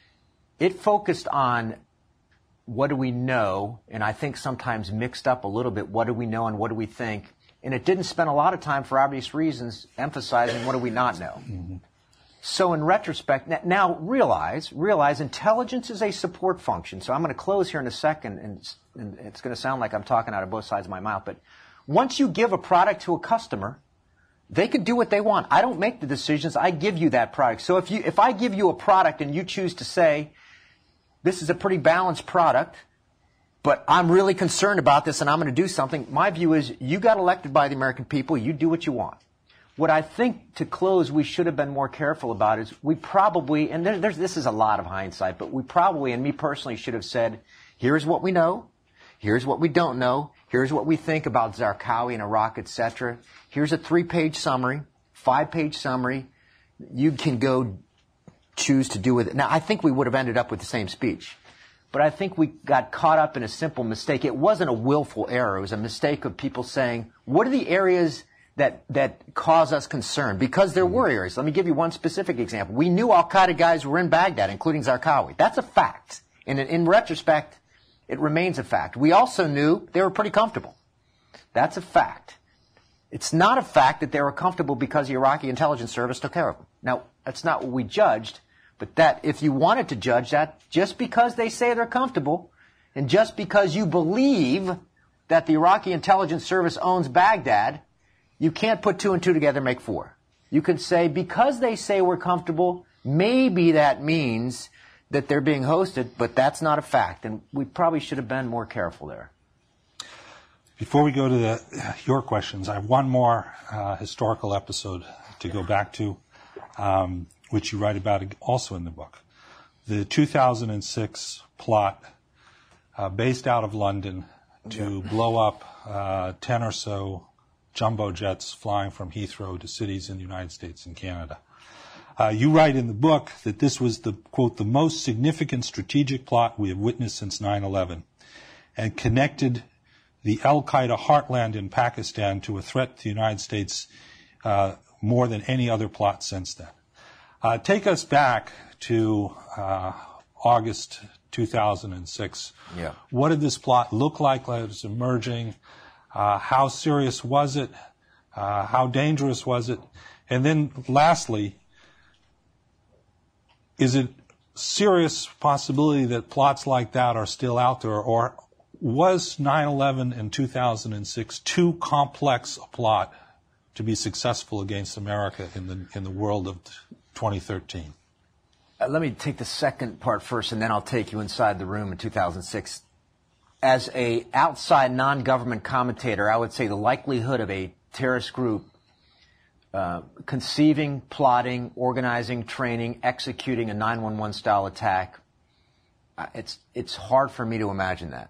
It focused on what do we know, and I think sometimes mixed up a little bit what do we know and what do we think, and it didn't spend a lot of time, for obvious reasons, emphasizing what do we not know. Mm-hmm. So in retrospect, now realize, realize intelligence is a support function. So I'm going to close here in a second, and, and it's going to sound like I'm talking out of both sides of my mouth, but once you give a product to a customer, they can do what they want. I don't make the decisions. I give you that product. So if you, if I give you a product and you choose to say, this is a pretty balanced product, but I'm really concerned about this and I'm going to do something, my view is you got elected by the American people. You do what you want. What I think, to close, we should have been more careful about is we probably, and there, there's, this is a lot of hindsight, but we probably, and me personally, should have said, here's what we know, here's what we don't know, here's what we think about Zarqawi and Iraq, et cetera. Here's a three-page summary, five-page summary. You can go choose to do with it. Now, I think we would have ended up with the same speech. But I think we got caught up in a simple mistake. It wasn't a willful error. It was a mistake of people saying, what are the areas that that cause us concern? Because there were areas. Let me give you one specific example. We knew al-Qaeda guys were in Baghdad, including Zarqawi. That's a fact. And in, in retrospect, it remains a fact. We also knew they were pretty comfortable. That's a fact. It's not a fact that they were comfortable because the Iraqi intelligence service took care of them. Now, that's not what we judged, but that, if you wanted to judge that, just because they say they're comfortable, and just because you believe that the Iraqi intelligence service owns Baghdad, you can't put two and two together and make four. You can say, because they say we're comfortable, maybe that means that they're being hosted, but that's not a fact, and we probably should have been more careful there. Before we go to the, your questions, I have one more uh, historical episode to go back to, um, which you write about also in the book. The two thousand six plot uh, based out of London to blow up uh, ten or so jumbo jets flying from Heathrow to cities in the United States and Canada. Uh, you write in the book that this was the, quote, the most significant strategic plot we have witnessed since nine eleven, and connected the al-Qaeda heartland in Pakistan to a threat to the United States uh, more than any other plot since then. Uh, take us back to uh, August two thousand six. Yeah. What did this plot look like as it was emerging? Uh, how serious was it? Uh, how dangerous was it? And then lastly, is it serious possibility that plots like that are still out there, or was nine eleven and two thousand six too complex a plot to be successful against America in the in the world of twenty thirteen? Uh, let me take the second part first, and then I'll take you inside the room in two thousand six. As a outside non-government commentator, I would say the likelihood of a terrorist group uh, conceiving, plotting, organizing, training, executing a nine one one style attack, uh, it's it's hard for me to imagine that.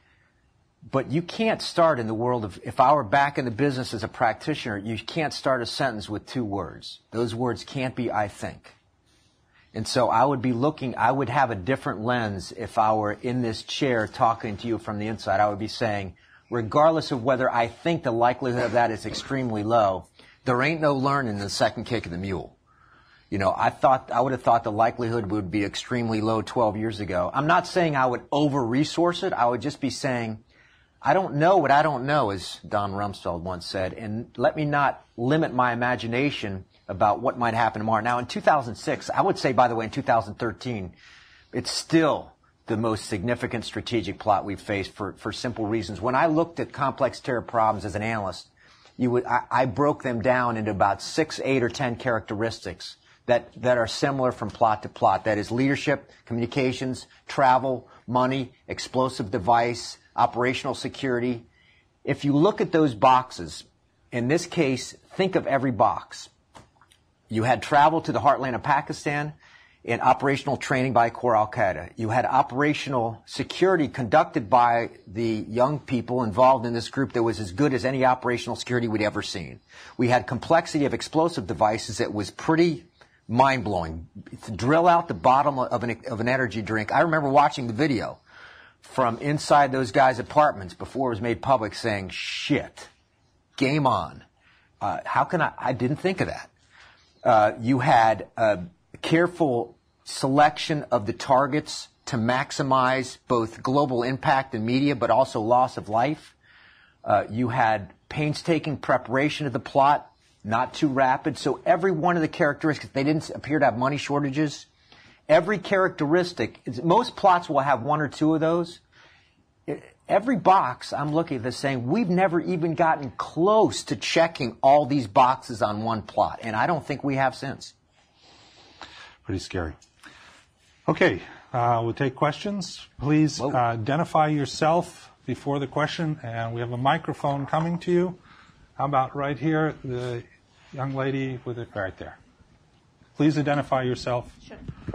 But you can't start in the world of, if I were back in the business as a practitioner, you can't start a sentence with two words. Those words can't be "I think." And so I would be looking, I would have a different lens if I were in this chair talking to you from the inside. I would be saying, regardless of whether I think the likelihood of that is extremely low, there ain't no learning the second kick of the mule. You know, I thought, I would have thought the likelihood would be extremely low twelve years ago. I'm not saying I would over-resource it. I would just be saying, I don't know what I don't know, as Don Rumsfeld once said, and let me not limit my imagination about what might happen tomorrow. Now, in two thousand six, I would say, by the way, in two thousand thirteen, it's still the most significant strategic plot we've faced for, for simple reasons. When I looked at complex terror problems as an analyst, you would, I, I broke them down into about six, eight, or ten characteristics that, that are similar from plot to plot. That is leadership, communications, travel, money, explosive device, operational security. If you look at those boxes, in this case, think of every box. You had travel to the heartland of Pakistan and operational training by core al-Qaeda. You had operational security conducted by the young people involved in this group that was as good as any operational security we'd ever seen. We had complexity of explosive devices that was pretty mind-blowing. To drill out the bottom of an, of an energy drink. I remember watching the video from inside those guys' apartments before it was made public saying, shit, game on. Uh, how can I, I didn't think of that. Uh, you had a careful selection of the targets to maximize both global impact and media, but also loss of life. Uh, you had painstaking preparation of the plot, not too rapid. So every one of the characteristics, they didn't appear to have money shortages. Every characteristic, most plots will have one or two of those. Every box, I'm looking at this saying, we've never even gotten close to checking all these boxes on one plot. And I don't think we have since. Pretty scary. Okay, uh, we'll take questions. Please uh, identify yourself before the question. And we have a microphone coming to you. How about right here, the young lady with it right there. Please identify yourself. Sure.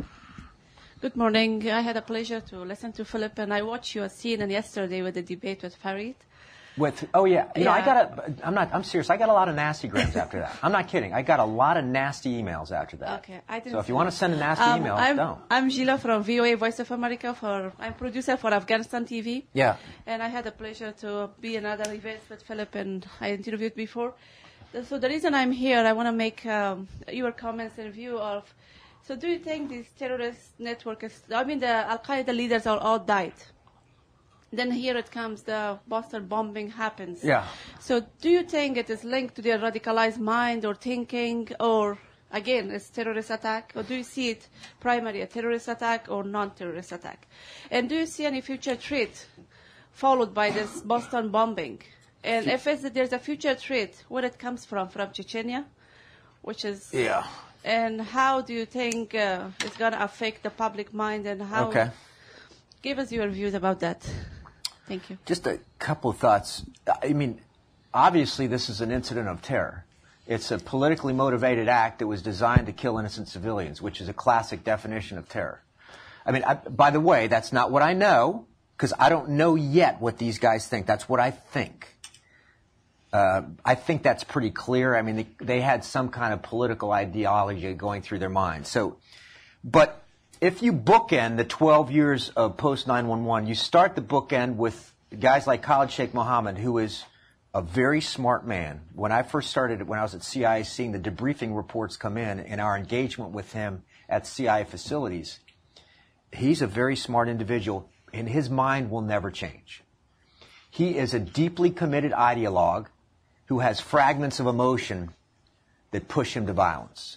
Good morning. I had a pleasure to listen to Philip, and I watched your C N N yesterday with the debate with Fareed. With oh yeah, you yeah. know I got a. I'm not. I'm serious. I got a lot of nasty grams after that. I'm not kidding. I got a lot of nasty emails after that. Okay, I didn't. So if you want to send a nasty um, email, I'm, don't. I'm Gila from V O A Voice of America. For I'm producer for Afghanistan T V. Yeah. And I had a pleasure to be in another event with Philip, and I interviewed before. So the reason I'm here, I want to make um, your comments and view of. So do you think this terrorist network is, I mean, the Al-Qaeda leaders are all died. Then here it comes, the Boston bombing happens. Yeah. So do you think it is linked to their radicalized mind or thinking, or, again, it's terrorist attack? Or do you see it primarily a terrorist attack or non-terrorist attack? And do you see any future threat followed by this Boston bombing? And if it's, there's a future threat, where it comes from? From Chechnya, which is... Yeah. And how do you think uh, it's going to affect the public mind, and how? Okay. Give us your views about that. Thank you. Just a couple of thoughts. I mean, obviously this is an incident of terror. It's a politically motivated act that was designed to kill innocent civilians, which is a classic definition of terror. I mean, I, by the way, that's not what I know, because I don't know yet what these guys think. That's what I think. Uh, I think that's pretty clear. I mean, they, they had some kind of political ideology going through their minds. So, but if you bookend the twelve years of post nine one one, you start the bookend with guys like Khalid Sheikh Mohammed, who is a very smart man. When I first started, when I was at C I A, seeing the debriefing reports come in and our engagement with him at C I A facilities, he's a very smart individual, and his mind will never change. He is a deeply committed ideologue who has fragments of emotion that push him to violence.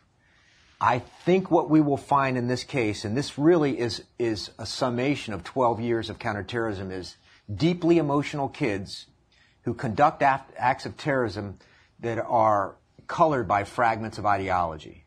I think what we will find in this case, and this really is, is a summation of twelve years of counterterrorism, is deeply emotional kids who conduct acts of terrorism that are colored by fragments of ideology.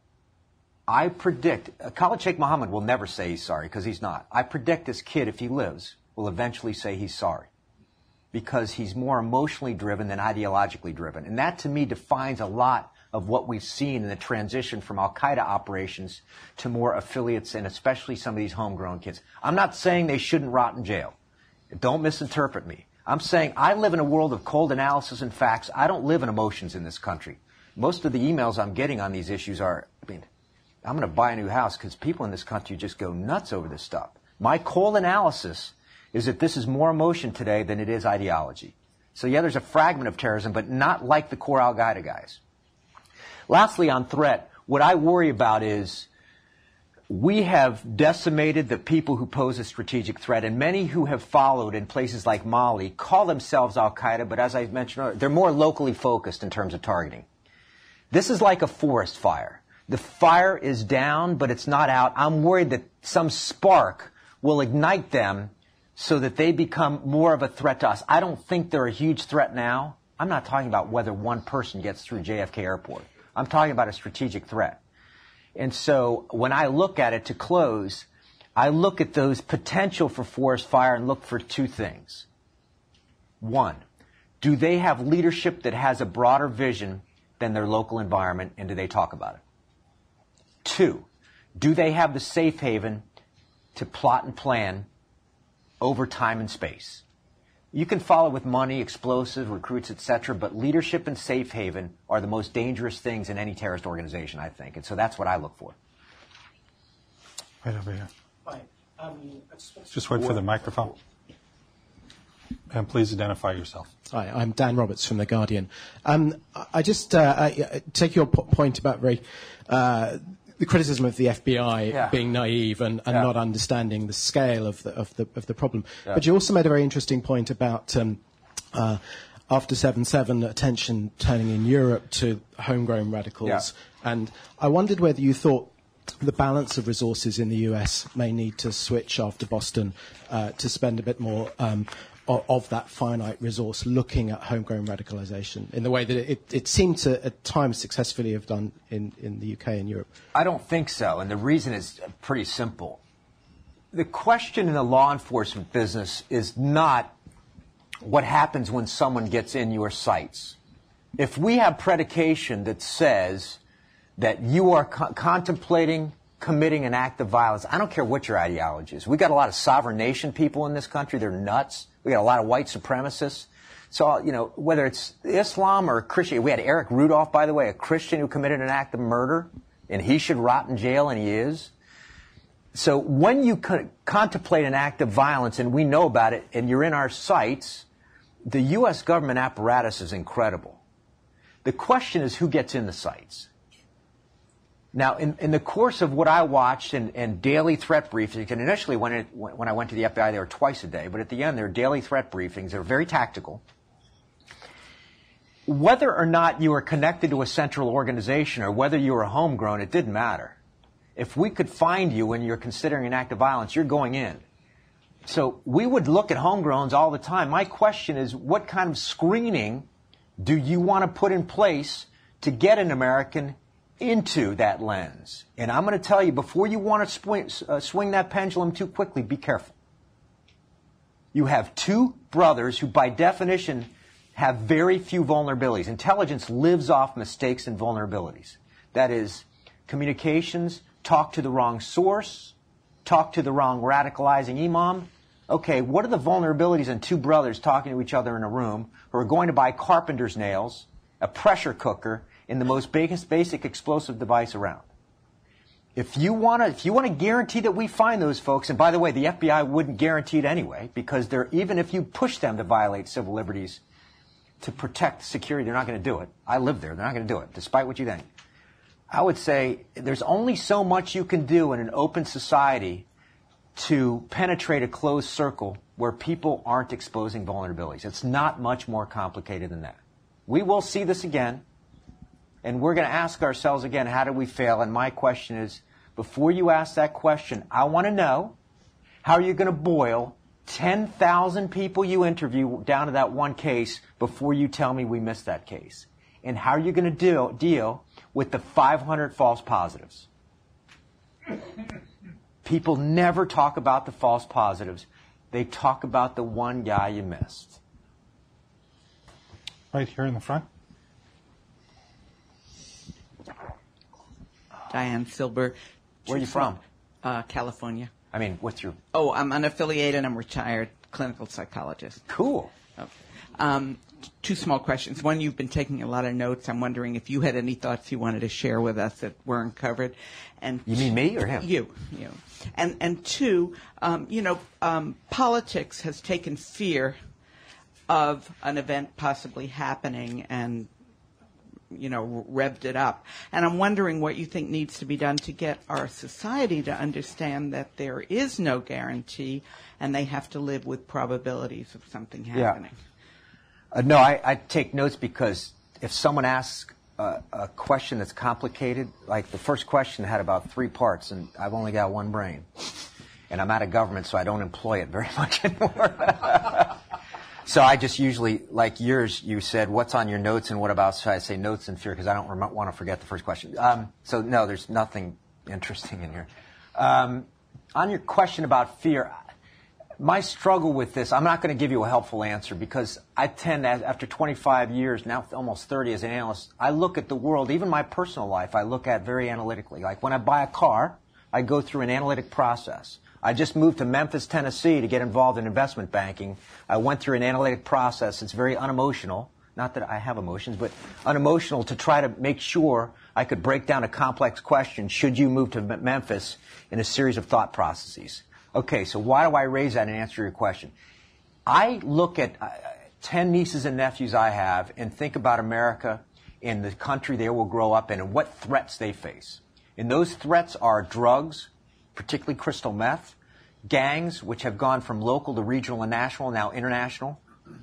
I predict, uh, Khalid Sheikh Mohammed will never say he's sorry, because he's not. I predict this kid, if he lives, will eventually say he's sorry, because he's more emotionally driven than ideologically driven. And that, to me, defines a lot of what we've seen in the transition from al-Qaeda operations to more affiliates, and especially some of these homegrown kids. I'm not saying they shouldn't rot in jail. Don't misinterpret me. I'm saying I live in a world of cold analysis and facts. I don't live in emotions in this country. Most of the emails I'm getting on these issues are, I mean, I'm going to buy a new house because people in this country just go nuts over this stuff. My cold analysis is that this is more emotion today than it is ideology. So yeah, there's a fragment of terrorism, but not like the core al-Qaeda guys. Lastly, on threat, what I worry about is we have decimated the people who pose a strategic threat, and many who have followed in places like Mali call themselves al-Qaeda, but as I mentioned earlier, they're more locally focused in terms of targeting. This is like a forest fire. The fire is down, but it's not out. I'm worried that some spark will ignite them so that they become more of a threat to us. I don't think they're a huge threat now. I'm not talking about whether one person gets through J F K Airport. I'm talking about a strategic threat. And so when I look at it to close, I look at those potential for forest fire and look for two things. One, do they have leadership that has a broader vision than their local environment, and do they talk about it? Two, do they have the safe haven to plot and plan over time and space? You can follow with money, explosives, recruits, et cetera, but leadership and safe haven are the most dangerous things in any terrorist organization, I think. And so that's what I look for. Right over here. Hi. Um, just, just wait for the microphone. And please identify yourself. Hi, I'm Dan Roberts from The Guardian. Um, I just uh, I take your po- point about very... Uh, the criticism of the F B I yeah. being naive and, and yeah. not understanding the scale of the of the of the problem. Yeah. But you also made a very interesting point about um, uh, after seven seven, attention turning in Europe to homegrown radicals, yeah. and I wondered whether you thought the balance of resources in the U S may need to switch after Boston uh, to spend a bit more. Um, of that finite resource looking at homegrown radicalisation in the way that it, it seemed to at times successfully have done in, in the U K and Europe? I don't think so, and the reason is pretty simple. The question in the law enforcement business is not what happens when someone gets in your sights. If we have predication that says that you are co- contemplating committing an act of violence, I don't care what your ideology is. We've got a lot of sovereign nation people in this country. They're nuts. We got a lot of white supremacists. So, you know, whether it's Islam or Christian, we had Eric Rudolph, by the way, a Christian who committed an act of murder, and he should rot in jail, and he is. So when you co- contemplate an act of violence, and we know about it, and you're in our sights, the U S government apparatus is incredible. The question is who gets in the sights. Now, in, in the course of what I watched and, and daily threat briefings, and initially when, it, when I went to the F B I, they were twice a day, but at the end, they were daily threat briefings. They were very tactical. Whether or not you were connected to a central organization or whether you were homegrown, it didn't matter. If we could find you when you're considering an act of violence, you're going in. So we would look at homegrowns all the time. My question is, what kind of screening do you want to put in place to get an American into that lens? And I'm going to tell you, before you want to swing, uh, swing that pendulum too quickly, be careful. You have two brothers who, by definition, have very few vulnerabilities. Intelligence lives off mistakes and vulnerabilities. That is, communications, talk to the wrong source, talk to the wrong radicalizing imam, Okay, what are the vulnerabilities in two brothers talking to each other in a room who are going to buy carpenter's nails, a pressure cooker, and the most basic, basic explosive device around? If you want to, if you want to guarantee that we find those folks, and by the way, the F B I wouldn't guarantee it anyway, because they're, even if you push them to violate civil liberties to protect security, they're not going to do it. I live there. They're not going to do it, despite what you think. I would say there's only so much you can do in an open society to penetrate a closed circle where people aren't exposing vulnerabilities. It's not much more complicated than that. We will see this again, and we're going to ask ourselves again, how did we fail? And my question is, before you ask that question, I want to know, how are you going to boil ten thousand people you interview down to that one case before you tell me we missed that case? And how are you going to deal, deal with the five hundred false positives? People never talk about the false positives. They talk about the one guy you missed. Right here in the front. Diane Silber. Where are you from? Uh, California. I mean, what's your... Oh, I'm unaffiliated. I'm retired clinical psychologist. Cool. Okay. Um, t- two small questions. One, you've been taking a lot of notes. I'm wondering if you had any thoughts you wanted to share with us that weren't covered. And you mean me or him? You. You. And, and two, um, you know, um, politics has taken fear of an event possibly happening and you know, revved it up. And I'm wondering what you think needs to be done to get our society to understand that there is no guarantee and they have to live with probabilities of something happening. Yeah. Uh, no, I, I take notes because if someone asks a, a question that's complicated, like the first question had about three parts, and I've only got one brain. And I'm out of government, so I don't employ it very much anymore. So I just usually, like yours, you said, what's on your notes and what about, so I say notes and fear because I don't rem- want to forget the first question. Um, so no, there's nothing interesting in here. Um, on your question about fear, my struggle with this, I'm not going to give you a helpful answer because I tend, as, after twenty-five years, now almost thirty as an analyst, I look at the world, even my personal life, I look at very analytically. Like when I buy a car, I go through an analytic process. I just moved to Memphis, Tennessee to get involved in investment banking. I went through an analytic process. It's very unemotional. Not that I have emotions, but unemotional to try to make sure I could break down a complex question, should you move to Memphis, in a series of thought processes. Okay, so why do I raise that and answer your question? I look at uh, ten nieces and nephews I have and think about America and the country they will grow up in and what threats they face. And those threats are drugs, particularly crystal meth, gangs, which have gone from local to regional and national, now international.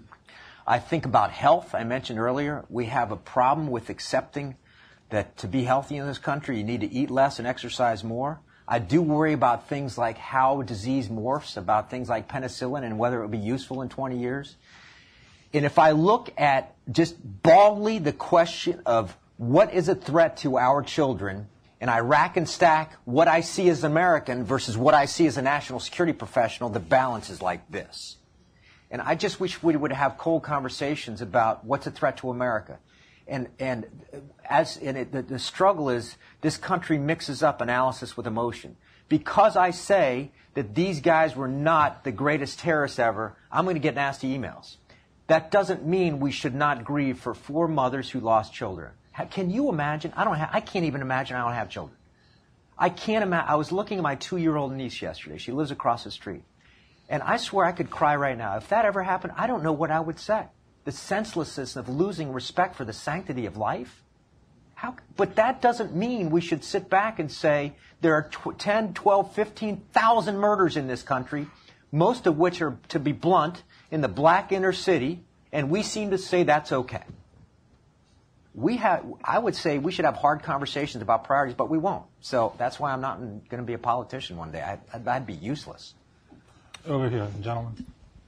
I think about health. I mentioned earlier, we have a problem with accepting that to be healthy in this country, you need to eat less and exercise more. I do worry about things like how disease morphs, about things like penicillin and whether it will be useful in twenty years. And if I look at just baldly the question of what is a threat to our children, and I rack and stack what I see as American versus what I see as a national security professional, the balance is like this. And I just wish we would have cold conversations about what's a threat to America. And and as and it, the, the struggle is this country mixes up analysis with emotion. Because I say that these guys were not the greatest terrorists ever, I'm going to get nasty emails. That doesn't mean we should not grieve for four mothers who lost children. Can you imagine? I don't. Ha- I can't even imagine I don't have children. I can't imagine. I was looking at my two-year-old niece yesterday. She lives across the street. And I swear I could cry right now. If that ever happened, I don't know what I would say. The senselessness of losing respect for the sanctity of life. How? But that doesn't mean we should sit back and say there are tw- ten, twelve, fifteen thousand murders in this country, most of which are, to be blunt, in the black inner city, and we seem to say that's okay. We have, I would say we should have hard conversations about priorities, but we won't. So that's why I'm not going to be a politician one day. I, I'd, I'd be useless. Over here, gentlemen.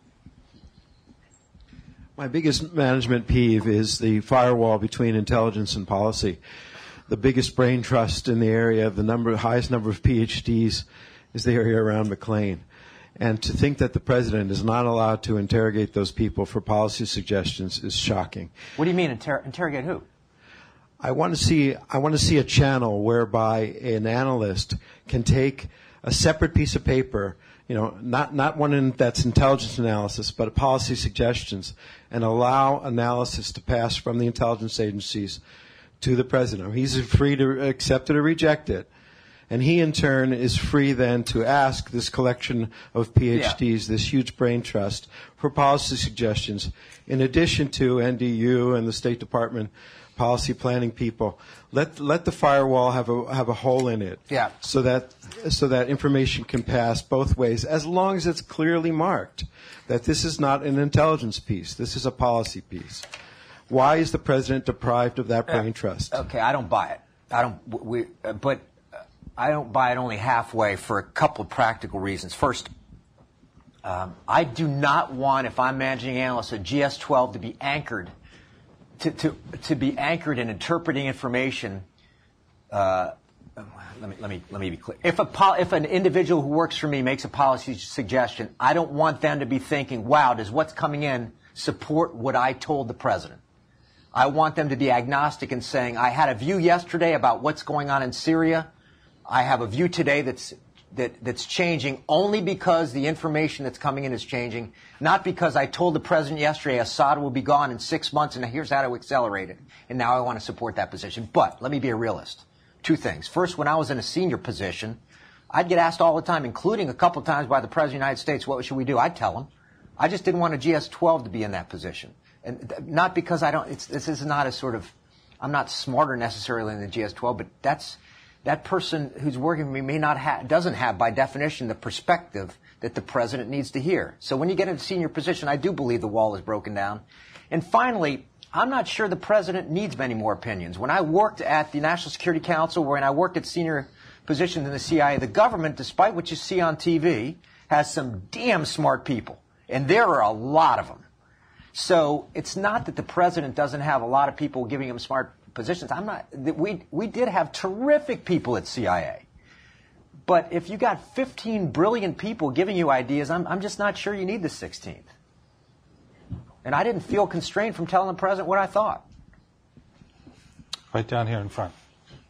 My biggest management peeve is the firewall between intelligence and policy. The biggest brain trust in the area, the number, highest number of P H Ds, is the area around McLean. And to think that the president is not allowed to interrogate those people for policy suggestions is shocking. What do you mean, inter- interrogate who? I want to see I want to see a channel whereby an analyst can take a separate piece of paper you know, not, not one in, that's intelligence analysis, but policy suggestions, and allow analysis to pass from the intelligence agencies to the president. He's free to accept it or reject it. And he, in turn, is free then to ask this collection of PhDs, yeah. this huge brain trust, for policy suggestions, in addition to N D U and the State Department policy planning people. Let let the firewall have a have a hole in it, yeah. so that so that information can pass both ways, as long as it's clearly marked that this is not an intelligence piece. This is a policy piece. Why is the president deprived of that brain trust? Okay, I don't buy it. I don't. We, uh, but. I don't buy it only halfway for a couple of practical reasons. First, um, I do not want, if I'm managing analyst, a G S twelve to be anchored, to, to, to be anchored in interpreting information. Uh, let me let me let me be clear. If a pol- if an individual who works for me makes a policy suggestion, I don't want them to be thinking, "Wow, does what's coming in support what I told the president?" I want them to be agnostic and saying, "I had a view yesterday about what's going on in Syria. I have a view today that's that, that's changing only because the information that's coming in is changing, not because I told the president yesterday Assad will be gone in six months and here's how to accelerate it, and now I want to support that position." But let me be a realist. Two things. First, when I was in a senior position, I'd get asked all the time, including a couple times by the President of the United States, what should we do? I'd tell him. I just didn't want a G S twelve to be in that position. And th- not because I don't, it's, this is not a sort of, I'm not smarter necessarily than the G S twelve, but that's, that person who's working for me may not have, doesn't have, by definition, the perspective that the president needs to hear. So when you get into a senior position, I do believe the wall is broken down. And finally, I'm not sure the president needs many more opinions. When I worked at the National Security Council, when I worked at senior positions in the C I A, the government, despite what you see on T V, has some damn smart people. And there are a lot of them. So it's not that the president doesn't have a lot of people giving him smart positions. I'm not. We we did have terrific people at C I A, but if you got fifteen brilliant people giving you ideas, I'm I'm just not sure you need the sixteenth. And I didn't feel constrained from telling the president what I thought. Right down here in front.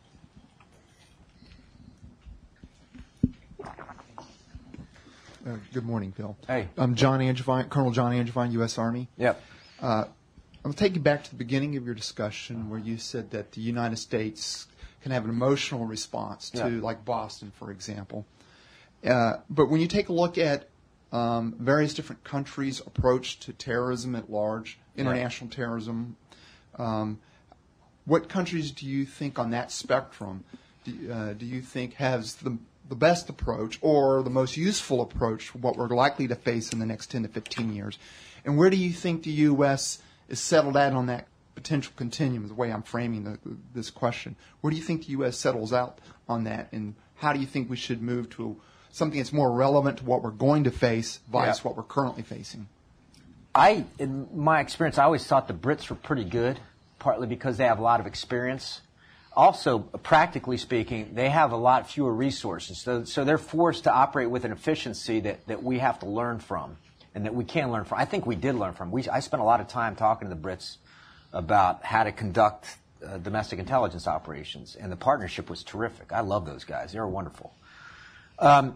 Uh, good morning, Bill. Hey. I'm John Angevine, Colonel John Angevine, U S Army. Yep. Uh, I'm going to take you back to the beginning of your discussion where you said that the United States can have an emotional response to, yeah. like Boston, for example. Uh, but when you take a look at um, various different countries' approach to terrorism at large, international yeah. terrorism, um, what countries do you think on that spectrum do, uh, do you think has the the best approach or the most useful approach for what we're likely to face in the next ten to fifteen years? And where do you think the U S is settled at on that potential continuum, the way I'm framing the, this question? Where do you think the U S settles out on that, and how do you think we should move to something that's more relevant to what we're going to face versus yeah. what we're currently facing? I, in my experience, I always thought the Brits were pretty good, partly because they have a lot of experience. Also, practically speaking, they have a lot fewer resources, so, so they're forced to operate with an efficiency that, that we have to learn from, and that we can learn from. I think we did learn from. We, I spent a lot of time talking to the Brits about how to conduct uh, domestic intelligence operations, and the partnership was terrific. I love those guys. They were wonderful. Um,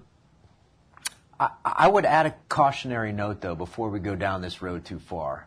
I, I would add a cautionary note, though, before we go down this road too far.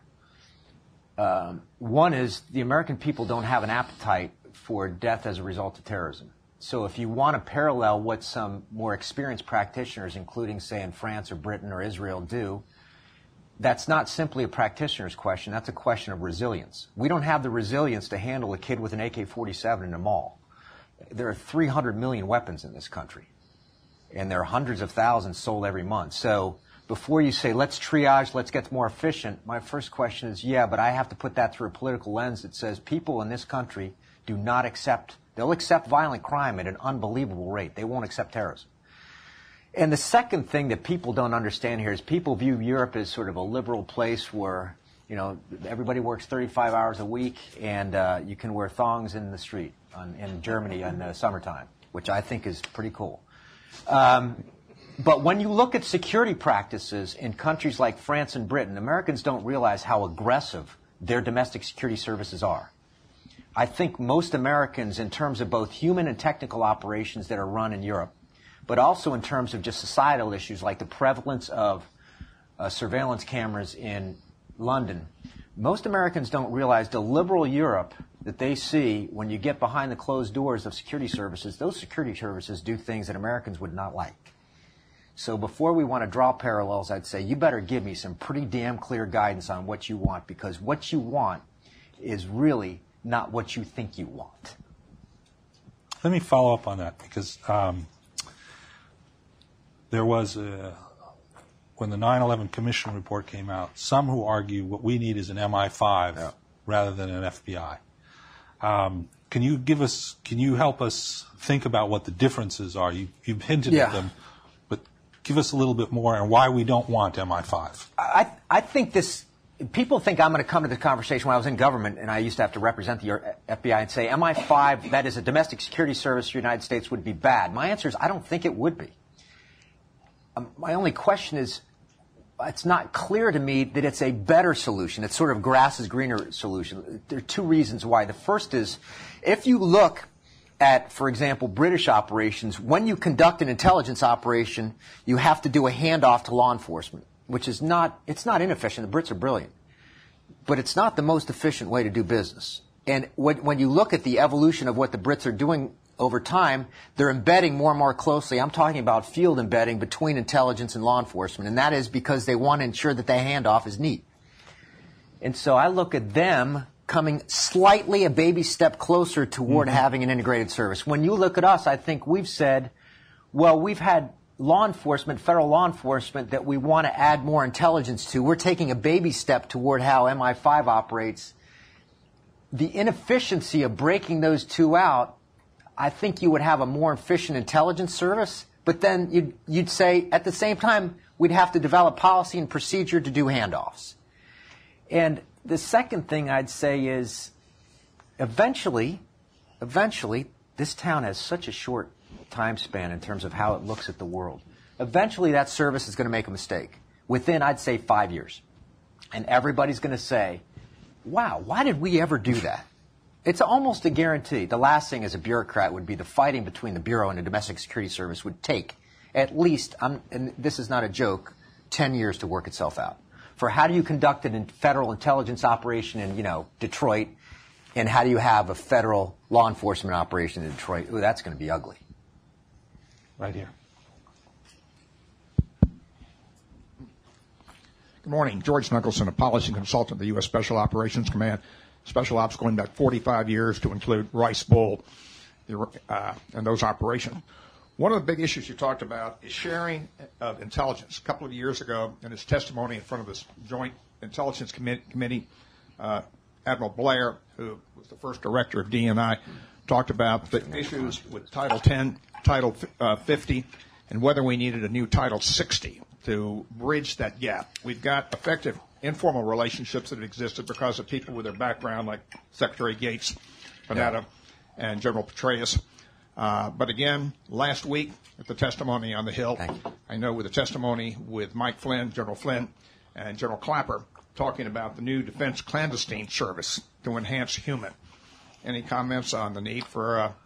Um, one is the American people don't have an appetite for death as a result of terrorism. So if you want to parallel what some more experienced practitioners, including, say, in France or Britain or Israel, do, that's not simply a practitioner's question. That's a question of resilience. We don't have the resilience to handle a kid with an A K forty-seven in a mall. There are three hundred million weapons in this country, and there are hundreds of thousands sold every month. So before you say, let's triage, let's get more efficient, my first question is, yeah, but I have to put that through a political lens that says people in this country do not accept, they'll accept violent crime at an unbelievable rate. They won't accept terrorism. And the second thing that people don't understand here is people view Europe as sort of a liberal place where, you know, everybody works thirty-five hours a week and uh, you can wear thongs in the street on, in Germany in the summertime, which I think is pretty cool. Um, but when you look at security practices in countries like France and Britain, Americans don't realize how aggressive their domestic security services are. I think most Americans, in terms of both human and technical operations that are run in Europe, but also in terms of just societal issues like the prevalence of uh, surveillance cameras in London. Most Americans don't realize the liberal Europe that they see when you get behind the closed doors of security services, those security services do things that Americans would not like. So before we want to draw parallels, I'd say you better give me some pretty damn clear guidance on what you want, because what you want is really not what you think you want. Let me follow up on that, because um, there was, a, when the nine eleven Commission report came out, some who argue what we need is an M I five yeah. rather than an F B I. Um, can you give us, can you help us think about what the differences are? You, you've hinted yeah. at them, but give us a little bit more on why we don't want M I five. I, I think this, people think I'm going to come to the conversation when I was in government and I used to have to represent the F B I and say M I five, that is a domestic security service for the United States, would be bad. My answer is I don't think it would be. Um, my only question is, it's not clear to me that it's a better solution. It's sort of grass is greener solution. There are two reasons why. The first is, if you look at, for example, British operations, when you conduct an intelligence operation, you have to do a handoff to law enforcement, which is not, it's not inefficient. The Brits are brilliant. But it's not the most efficient way to do business. And when, when you look at the evolution of what the Brits are doing over time, they're embedding more and more closely. I'm talking about field embedding between intelligence and law enforcement, and that is because they want to ensure that the handoff is neat. And so I look at them coming slightly a baby step closer toward mm-hmm. having an integrated service. When you look at us, I think we've said, well, we've had law enforcement, federal law enforcement, that we want to add more intelligence to. We're taking a baby step toward how M I five operates. The inefficiency of breaking those two out, I think you would have a more efficient intelligence service, but then you'd, you'd say at the same time we'd have to develop policy and procedure to do handoffs. And the second thing I'd say is eventually, eventually, this town has such a short time span in terms of how it looks at the world. Eventually that service is going to make a mistake within, I'd say, five years. And everybody's going to say, wow, why did we ever do that? It's almost a guarantee. The last thing as a bureaucrat would be the fighting between the Bureau and the Domestic Security Service would take at least, um, and this is not a joke, ten years to work itself out. For how do you conduct a federal intelligence operation in, you know, Detroit, and how do you have a federal law enforcement operation in Detroit? Ooh, that's going to be ugly. Right here. Good morning. George Nicholson, a policy consultant at the U S Special Operations Command. Special ops going back forty-five years to include Rice Bowl uh, and those operations. One of the big issues you talked about is sharing of intelligence. A couple of years ago, in his testimony in front of this Joint Intelligence Com- Committee, uh, Admiral Blair, who was the first director of D N I, talked about the issues with Title ten, Title uh, fifty, and whether we needed a new Title sixty to bridge that gap. We've got effective informal relationships that have existed because of people with their background, like Secretary Gates, Panetta, yeah. and General Petraeus. Uh, but again, last week at the testimony on the Hill, I know with the testimony with Mike Flynn, General Flynn, and General Clapper, talking about the new Defense Clandestine Service to enhance human. Any comments on the need for? Uh...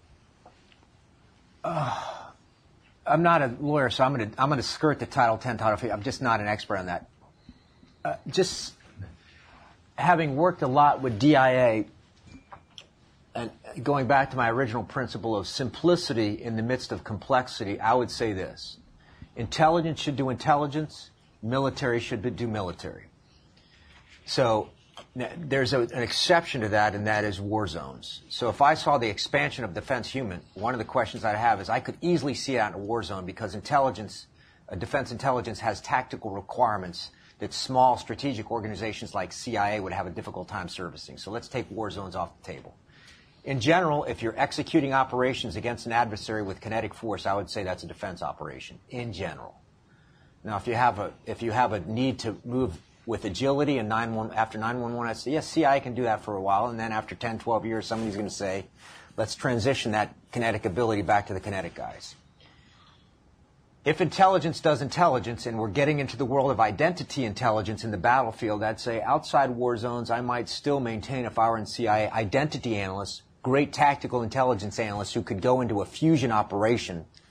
Uh, I'm not a lawyer, so I'm going to I'm going to skirt the Title ten, Title fifty. I'm just not an expert on that. Uh, just having worked a lot with D I A, and going back to my original principle of simplicity in the midst of complexity, I would say this. Intelligence should do intelligence. Military should do military. So there's a, an exception to that, and that is war zones. So if I saw the expansion of defense human, one of the questions I'd have is I could easily see it out in a war zone because intelligence, uh, defense intelligence has tactical requirements that small strategic organizations like C I A would have a difficult time servicing. So let's take war zones off the table. In general, if you're executing operations against an adversary with kinetic force, I would say that's a defense operation, in general. Now, if you have a, if you have a need to move with agility and nine one one, after nine one one, I'd say, yes, C I A can do that for a while, and then after ten, twelve years, somebody's going to say, let's transition that kinetic ability back to the kinetic guys. If intelligence does intelligence, and we're getting into the world of identity intelligence in the battlefield, I'd say outside war zones, I might still maintain, if I were in C I A, identity analysts, great tactical intelligence analysts who could go into a fusion operation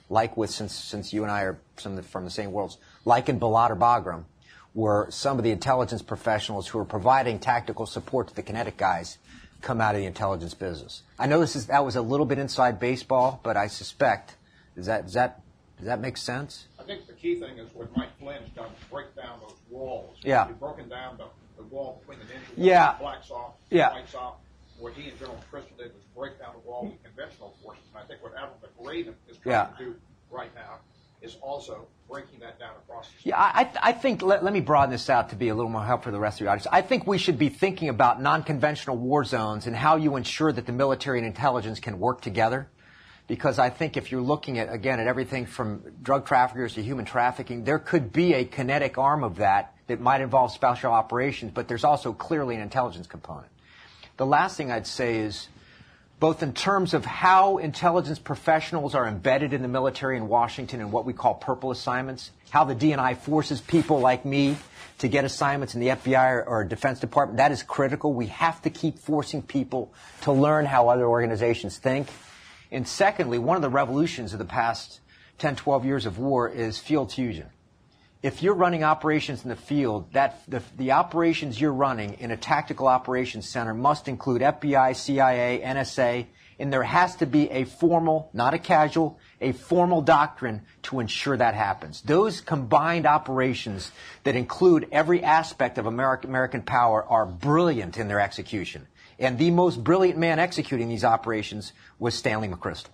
like with, since, since you and I are some of the, from the same worlds, like in Balad or Bagram, where some of the intelligence professionals who are providing tactical support to the kinetic guys come out of the intelligence business. I know this is, that was a little bit inside baseball, but I suspect, does that, does that, does that make sense? I think the key thing is what Mike Flynn's done is break down those walls. Yeah. He's broken down the, the wall between the ninja Yeah. and blacks off, Yeah. whites off. What he and General McChrystal did was break down the wall with conventional forces. And I think what Admiral McRaven is trying Yeah. to do right now is also breaking that down across the state. Yeah, I, I think, let, let me broaden this out to be a little more helpful for the rest of the audience. I think we should be thinking about non-conventional war zones and how you ensure that the military and intelligence can work together. Because I think if you're looking at, again, at everything from drug traffickers to human trafficking, there could be a kinetic arm of that that might involve special operations, but there's also clearly an intelligence component. The last thing I'd say is, both in terms of how intelligence professionals are embedded in the military in Washington and what we call purple assignments, how the D N I forces people like me to get assignments in the F B I or, or Defense Department, that is critical. We have to keep forcing people to learn how other organizations think. And secondly, one of the revolutions of the past ten, twelve years of war is field fusion. If you're running operations in the field, that the, the operations you're running in a tactical operations center must include F B I, C I A, N S A, and there has to be a formal, not a casual, a formal doctrine to ensure that happens. Those combined operations that include every aspect of American, American power are brilliant in their execution. And the most brilliant man executing these operations was Stanley McChrystal.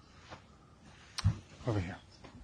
Over here.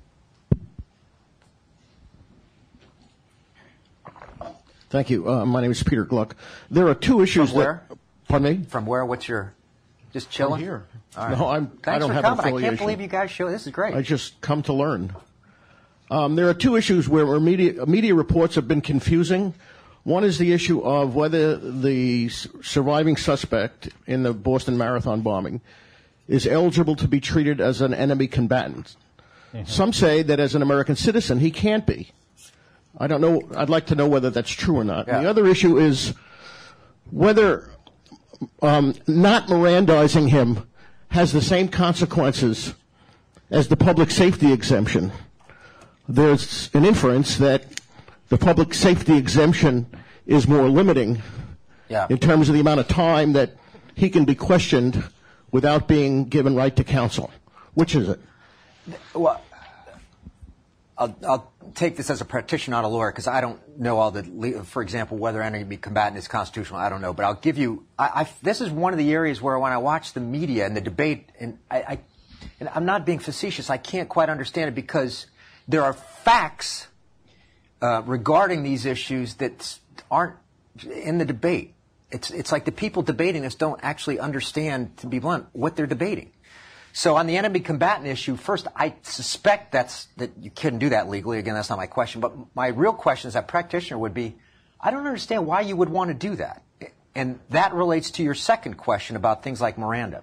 Thank you. Uh, my name is Peter Gluck. There are two issues. From where? That, pardon me? From where? What's your... Just chilling? I'm here. All right. No, I'm, Thanks I don't for have coming. an affiliation. I can't believe you guys show. This is great. I just come to learn. Um, there are two issues where where media, media reports have been confusing. One is the issue of whether the s- surviving suspect in the Boston Marathon bombing is eligible to be treated as an enemy combatant. Mm-hmm. Some say that as an American citizen, he can't be. I don't know. I'd like to know whether that's true or not. Yeah. The other issue is whether um, not Mirandizing him has the same consequences as the public safety exemption. There's an inference that the public safety exemption is more limiting Yeah. in terms of the amount of time that he can be questioned without being given right to counsel. Which is it? Well, I'll, I'll take this as a practitioner, not a lawyer, because I don't know all the, le- for example, whether enemy combatant is constitutional. I don't know, but I'll give you. I, I, this is one of the areas where, when I watch the media and the debate, and I, I, and I'm not being facetious, I can't quite understand it because there are facts uh, regarding these issues that aren't in the debate. It's it's like the people debating this don't actually understand, to be blunt, what they're debating. So on the enemy combatant issue, first, I suspect that's that you couldn't do that legally. Again, that's not my question. But my real question as a practitioner would be, I don't understand why you would want to do that. And that relates to your second question about things like Miranda.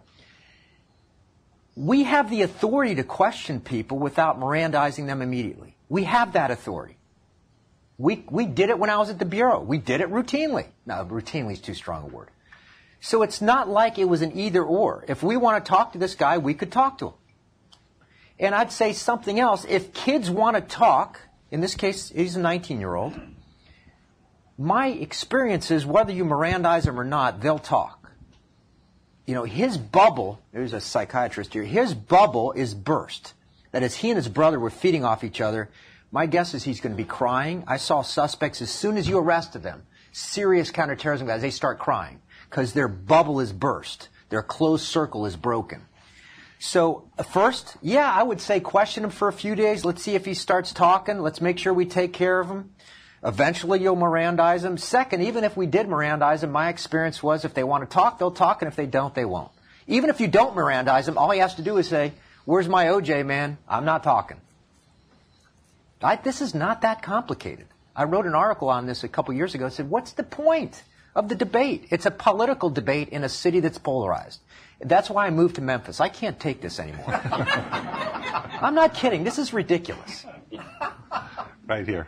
We have the authority to question people without Mirandizing them immediately. We have that authority. We we did it when I was at the Bureau. We did it routinely. Now, routinely is too strong a word. So it's not like it was an either or. If we want to talk to this guy, we could talk to him. And I'd say something else. If kids want to talk, in this case, he's a nineteen-year-old, my experience is whether you Mirandize them or not, they'll talk. You know, his bubble, there's a psychiatrist here, his bubble is burst. That is, he and his brother were feeding off each other. My guess is he's going to be crying. I saw suspects, as soon as you arrested them, serious counterterrorism guys, they start crying because their bubble is burst. Their closed circle is broken. So first, yeah, I would say question him for a few days. Let's see if he starts talking. Let's make sure we take care of him. Eventually, you'll Mirandize him. Second, even if we did Mirandize him, my experience was if they want to talk, they'll talk, and if they don't, they won't. Even if you don't Mirandize him, all he has to do is say, "Where's my O J, man? I'm not talking." I, this is not that complicated. I wrote an article on this a couple years ago. I said, what's the point of the debate? It's a political debate in a city that's polarized. That's why I moved to Memphis. I can't take this anymore. I'm not kidding. This is ridiculous. Right here.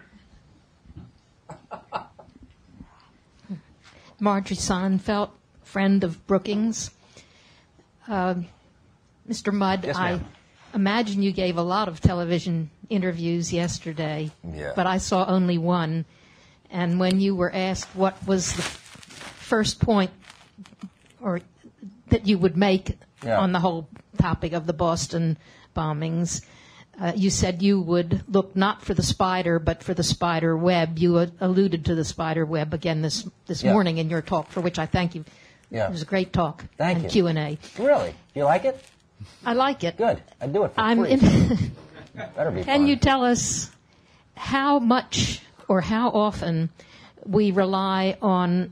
Marjorie Sonnenfeld, friend of Brookings. Uh, Mister Mudd, Yes, I ma'am. imagine you gave a lot of television interviews yesterday, yeah. but I saw only one. And when you were asked what was the first point or that you would make yeah. on the whole topic of the Boston bombings, uh, you said you would look not for the spider, but for the spider web. You uh, alluded to the spider web again this this yeah. morning in your talk, for which I thank you. Yeah. It was a great talk. Thank and you. Q and A. Really? You like it? I like it. Good. I do it for I'm free. in Better be Can fun. you tell us how much or how often we rely on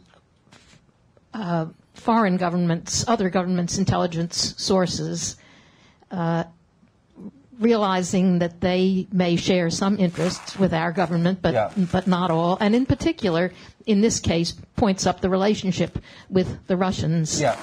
uh, foreign governments, other governments' intelligence sources, uh, realizing that they may share some interests with our government, but Yeah. but not all, and in particular, in this case, points up the relationship with the Russians? Yeah.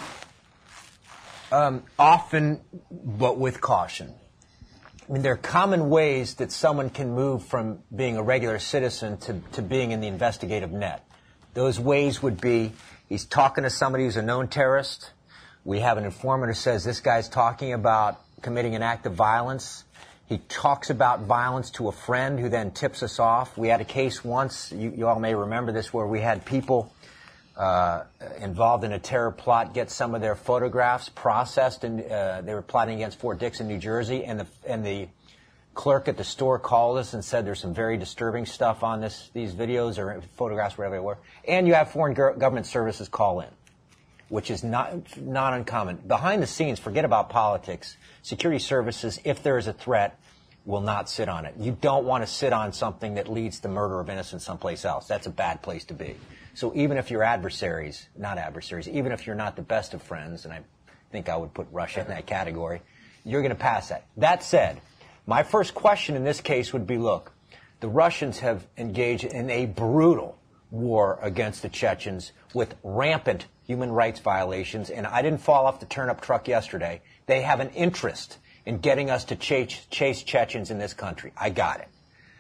Um, often, but with caution. I mean, there are common ways that someone can move from being a regular citizen to, to being in the investigative net. Those ways would be he's talking to somebody who's a known terrorist. We have an informant who says this guy's talking about committing an act of violence. He talks about violence to a friend who then tips us off. We had a case once, you, you all may remember this, where we had people uh, involved in a terror plot get some of their photographs processed, and uh, they were plotting against Fort Dix in New Jersey, and the and the clerk at the store called us and said there's some very disturbing stuff on this these videos or photographs, wherever they were. And you have foreign go- government services call in, which is not not uncommon. Behind the scenes, forget about politics. Security services, if there is a threat, will not sit on it. You don't want to sit on something that leads to murder of innocents someplace else. That's a bad place to be. So even if you're adversaries, not adversaries, even if you're not the best of friends, and I think I would put Russia in that category, you're going to pass that. That said, my first question in this case would be, look, the Russians have engaged in a brutal war against the Chechens with rampant human rights violations, and I didn't fall off the turnip truck yesterday. They have an interest in getting us to chase, chase Chechens in this country. I got it.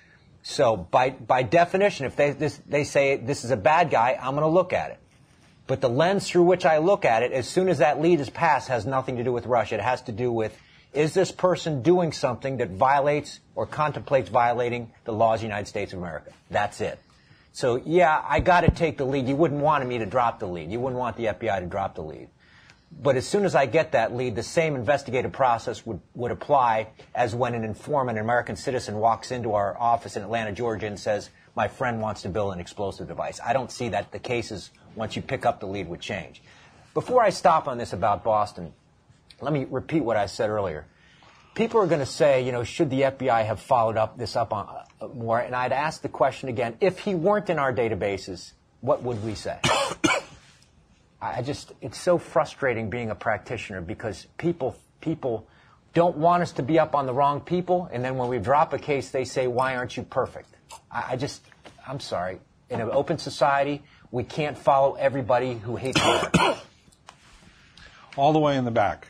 So by by definition, if they this, they say this is a bad guy, I'm going to look at it. But the lens through which I look at it, as soon as that lead is passed, has nothing to do with Russia. It has to do with, is this person doing something that violates or contemplates violating the laws of the United States of America? That's it. So, yeah, I got to take the lead. You wouldn't want me to drop the lead. You wouldn't want the F B I to drop the lead. But as soon as I get that lead, the same investigative process would, would apply as when an informant, an American citizen, walks into our office in Atlanta, Georgia, and says, my friend wants to build an explosive device. I don't see that the cases, once you pick up the lead, would change. Before I stop on this about Boston, let me repeat what I said earlier. People are going to say, you know, should the F B I have followed up this up on uh, more? And I'd ask the question again, if he weren't in our databases, what would we say? I just, it's so frustrating being a practitioner because people, people don't want us to be up on the wrong people. And then when we drop a case, they say, why aren't you perfect? I, I just, I'm sorry. In an open society, we can't follow everybody who hates America. All the way in the back.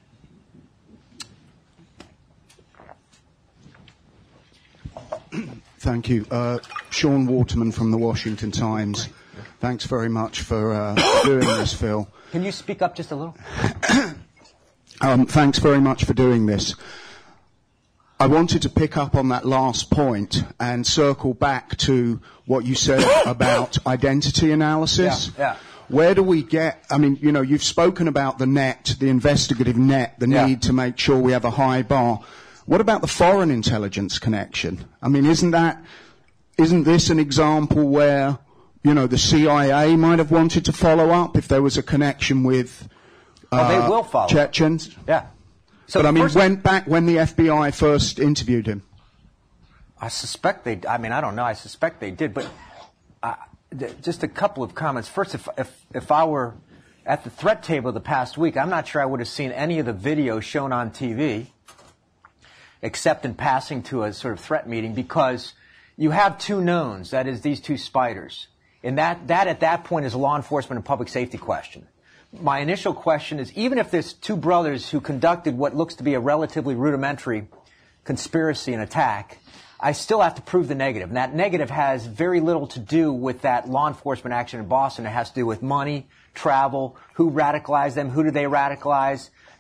Thank you. Uh, Sean Waterman from the Washington Times. Thanks very much for uh, doing this, Phil. Can you speak up just a little? um, thanks very much for doing this. I wanted to pick up on that last point and circle back to what you said about identity analysis. Yeah, yeah. Where do we get, I mean, you know, you've spoken about the net, the investigative net, the Yeah. need to make sure we have a high bar. What about the foreign intelligence connection? I mean, isn't that, isn't this an example where, you know, the C I A might have wanted to follow up if there was a connection with uh, Oh, they will follow up. Chechens? Yeah. So but I mean, first- when back when the F B I first interviewed him. I suspect they, I mean, I don't know, I suspect they did, but uh, th- just a couple of comments. First, if, if, if I were at the threat table the past week, I'm not sure I would have seen any of the video shown on T V, except in passing to a sort of threat meeting, because you have two knowns, that is, these two spiders. And that, that at that point is a law enforcement and public safety question. My initial question is, even if there's two brothers who conducted what looks to be a relatively rudimentary conspiracy and attack, I still have to prove the negative. And that negative has very little to do with that law enforcement action in Boston. It has to do with money, travel, who radicalized them, who did they radicalize,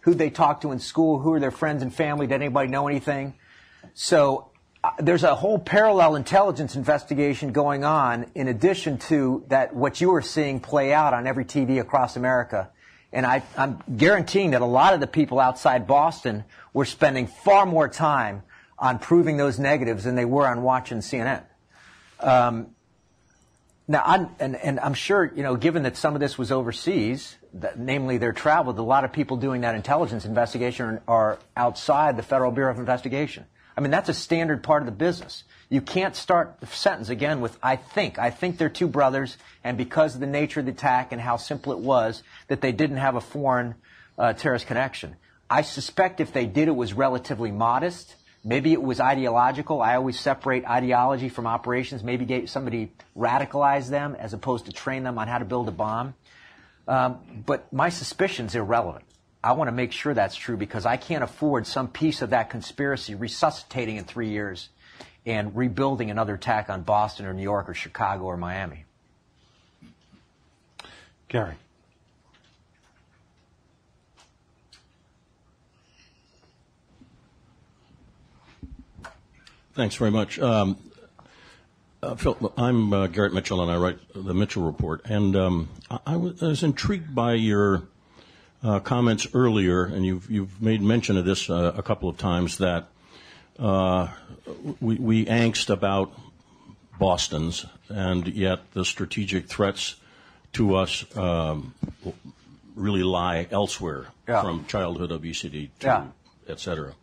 Who'd they talk to in school? Who are their friends and family? Did anybody know anything? So uh, there's a whole parallel intelligence investigation going on in addition to that what you are seeing play out on every T V across America. And I, I'm guaranteeing that a lot of the people outside Boston were spending far more time on proving those negatives than they were on watching C N N. Um, now, I'm, and, and I'm sure, you know, given that some of this was overseas, that, namely their travel, a lot of people doing that intelligence investigation are, are outside the Federal Bureau of Investigation. I mean, that's a standard part of the business. You can't start the sentence again with, I think. I think they're two brothers, and because of the nature of the attack and how simple it was, that they didn't have a foreign uh, terrorist connection. I suspect if they did, it was relatively modest. Maybe it was ideological. I always separate ideology from operations. Maybe get somebody radicalized them as opposed to train them on how to build a bomb. Um, but my suspicion's irrelevant. I want to make sure that's true because I can't afford some piece of that conspiracy resuscitating in three years and rebuilding another attack on Boston or New York or Chicago or Miami. Gary. Thanks very much. Um, uh, Phil, I'm uh, Garrett Mitchell, and I write the Mitchell Report. And um, I, I was intrigued by your uh, comments earlier, and you've, you've made mention of this uh, a couple of times, that uh, we, we angst about Boston's, and yet the strategic threats to us um, really lie elsewhere, yeah. from childhood obesity to yeah. et cetera.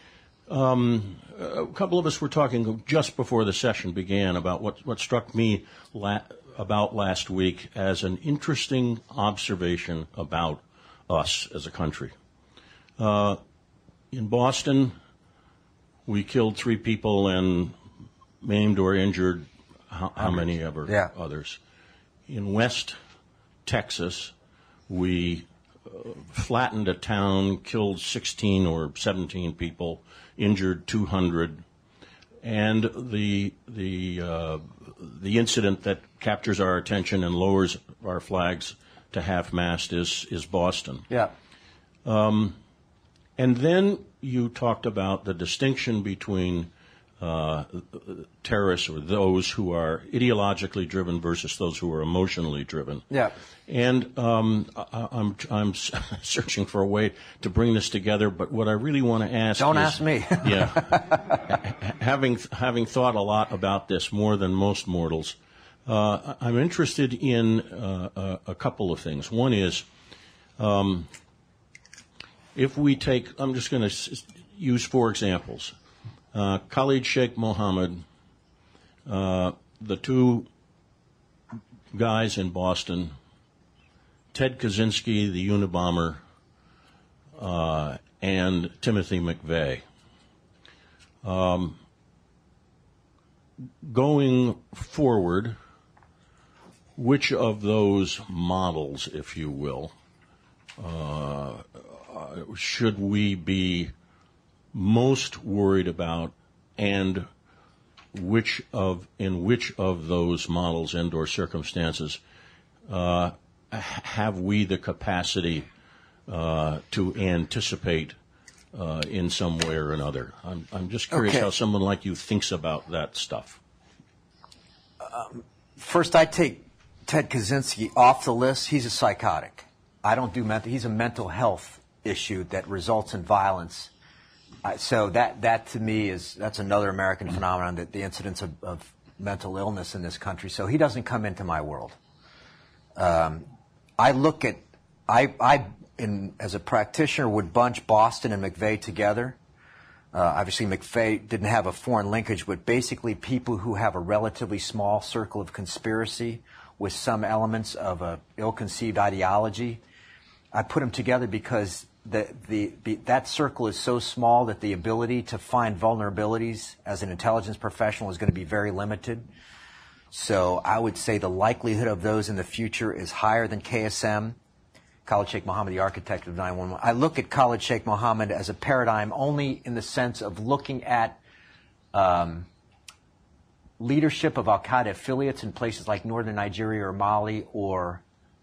Um, a couple of us were talking just before the session began about what, what struck me la- about last week as an interesting observation about us as a country. Uh, in Boston, we killed three people and maimed or injured how, how many ever yeah. others. In West Texas, we uh, flattened a town, killed sixteen or seventeen people, injured two hundred, and the the uh, the incident that captures our attention and lowers our flags to half-mast is is Boston. Yeah. Um, and then you talked about the distinction between uh, terrorists, or those who are ideologically driven versus those who are emotionally driven. Yeah. And um, I, I'm I'm searching for a way to bring this together. But what I really want to ask Don't is, ask me. yeah, having having thought a lot about this, more than most mortals, uh, I'm interested in uh, a, a couple of things. One is, um, if we take, I'm just going to s- use four examples. Uh, Khalid Sheikh Mohammed, uh, the two guys in Boston, Ted Kaczynski, the Unabomber, uh, and Timothy McVeigh. Um, going forward, which of those models, if you will, uh, should we be most worried about, and which of in which of those models and or circumstances uh, have we the capacity uh, to anticipate uh, in some way or another? I'm, I'm just curious Okay. how someone like you thinks about that stuff. Um, first, I take Ted Kaczynski off the list. He's a psychotic. I don't do mental. He's a mental health issue that results in violence. Uh, so that that to me is that's another American phenomenon, that the incidence of, of mental illness in this country. So he doesn't come into my world. Um, I look at I I in as a practitioner would bunch Boston and McVeigh together. Uh, obviously, McVeigh didn't have a foreign linkage, but basically people who have a relatively small circle of conspiracy with some elements of a ill-conceived ideology. I put them together because the, the, the, that circle is so small that the ability to find vulnerabilities as an intelligence professional is going to be very limited. So I would say the likelihood of those in the future is higher than K S M. Khalid Sheikh Mohammed, the architect of nine one one. I look at Khalid Sheikh Mohammed as a paradigm only in the sense of looking at um, leadership of al-Qaeda affiliates in places like northern Nigeria or Mali or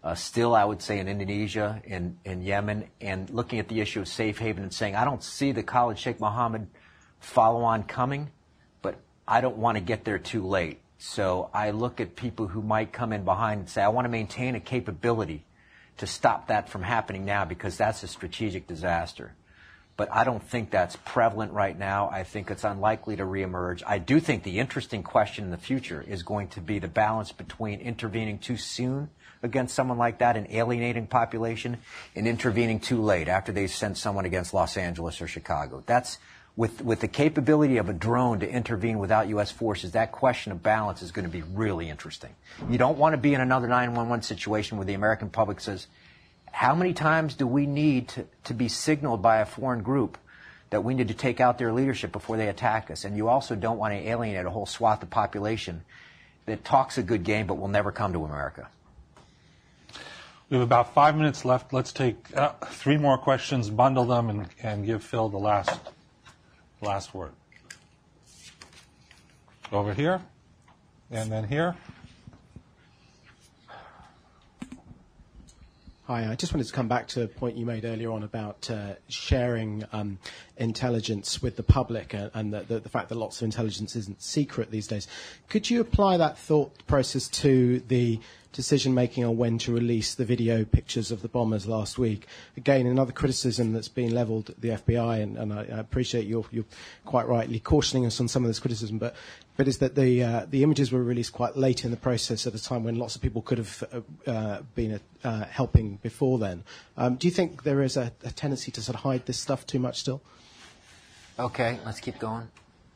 Uh, still, I would say in Indonesia, in, in Yemen, and looking at the issue of safe haven and saying, I don't see the Khalid Sheikh Mohammed follow-on coming, but I don't want to get there too late. So I look at people who might come in behind and say, I want to maintain a capability to stop that from happening now because that's a strategic disaster. But I don't think that's prevalent right now. I think it's unlikely to reemerge. I do think the interesting question in the future is going to be the balance between intervening too soon against someone like that, an alienating population, and intervening too late after they've sent someone against Los Angeles or Chicago. That's with with the capability of a drone to intervene without U S forces, that question of balance is going to be really interesting. You don't want to be in another nine one one situation where the American public says, how many times do we need to, to be signaled by a foreign group that we need to take out their leadership before they attack us? And you also don't want to alienate a whole swath of population that talks a good game but will never come to America. We have about five minutes left. Let's take uh, three more questions, bundle them, and, and give Phil the last, last word. Over here, and then here. Hi, I just wanted to come back to a point you made earlier on about uh, sharing um, intelligence with the public and, and the, the, the fact that lots of intelligence isn't secret these days. Could you apply that thought process to the decision-making on when to release the video pictures of the bombers last week? Again, another criticism that's been levelled at the F B I, and, and I, I appreciate you're, you're quite rightly cautioning us on some of this criticism, but, but is that the, uh, the images were released quite late in the process at a time when lots of people could have uh, uh, been uh, helping before then. Um, do you think there is a, a tendency to sort of hide this stuff too much still? Okay, let's keep going.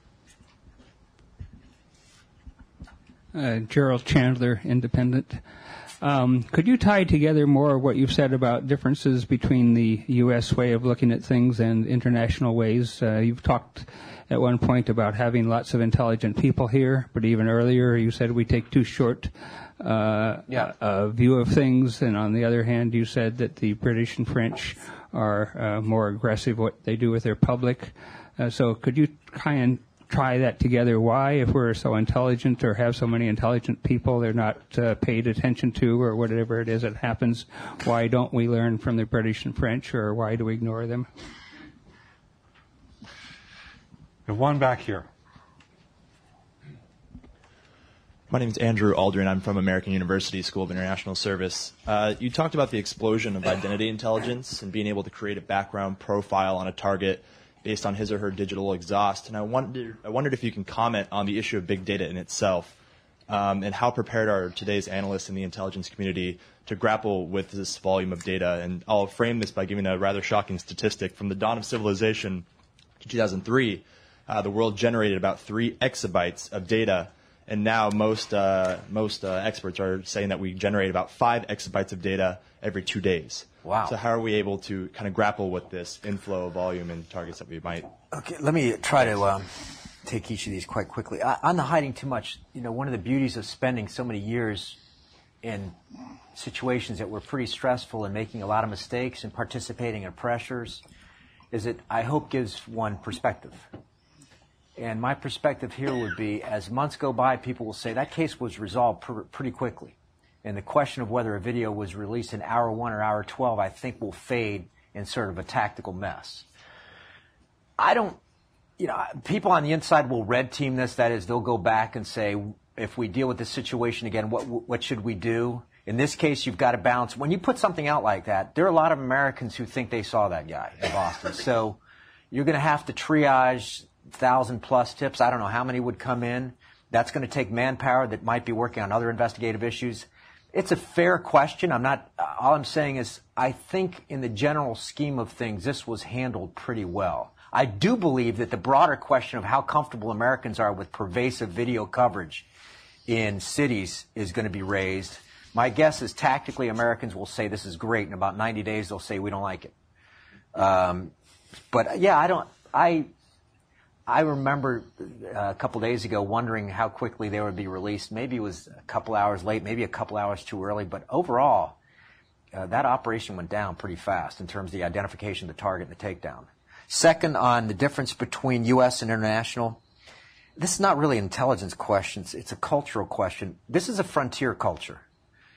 Uh, Gerald Chandler, Independent. Um, could you tie together more of what you've said about differences between the U S way of looking at things and international ways? Uh, you've talked at one point about having lots of intelligent people here, but even earlier you said we take too short uh, yeah. a view of things, and on the other hand you said that the British and French are uh, more aggressive what they do with their public. Uh, so could you kind of try that together? Why, if we're so intelligent or have so many intelligent people, they're not uh, paid attention to, or whatever it is that happens, why don't we learn from the British and French, or why do we ignore them? We have one back here. My name is Andrew Aldrin. I'm from American University School of International Service. Uh, you talked about the explosion of identity intelligence and being able to create a background profile on a target based on his or her digital exhaust. And I wondered, I wondered if you can comment on the issue of big data in itself, um, and how prepared are today's analysts in the intelligence community to grapple with this volume of data. And I'll frame this by giving a rather shocking statistic. From the dawn of civilization to two thousand three, uh, the world generated about three exabytes of data, and now most, uh, most uh, experts are saying that we generate about five exabytes of data every two days. Wow. So how are we able to kind of grapple with this inflow of volume and targets that we might? Okay, let me try to um, take each of these quite quickly. I, on the hiding too much, you know, one of the beauties of spending so many years in situations that were pretty stressful and making a lot of mistakes and participating in pressures is it, I hope, gives one perspective. And my perspective here would be, as months go by, people will say that case was resolved pr- pretty quickly. And the question of whether a video was released in hour one or hour twelve, I think, will fade in sort of a tactical mess. I don't, you know, people on the inside will red team this. That is, they'll go back and say, if we deal with this situation again, what what should we do? In this case, you've got to balance. When you put something out like that, there are a lot of Americans who think they saw that guy in Boston. So you're going to have to triage thousand plus tips. I don't know how many would come in. That's going to take manpower that might be working on other investigative issues. It's a fair question. I'm not, all I'm saying is I think in the general scheme of things, this was handled pretty well. I do believe that the broader question of how comfortable Americans are with pervasive video coverage in cities is going to be raised. My guess is tactically Americans will say this is great. In about ninety days, they'll say we don't like it. Um, but yeah, I don't, I, I remember a couple days ago wondering how quickly they would be released. Maybe it was a couple hours late, maybe a couple hours too early, but overall, uh, that operation went down pretty fast in terms of the identification of the target and the takedown. Second, on the difference between U S and international, this is not really an intelligence question. It's a cultural question. This is a frontier culture.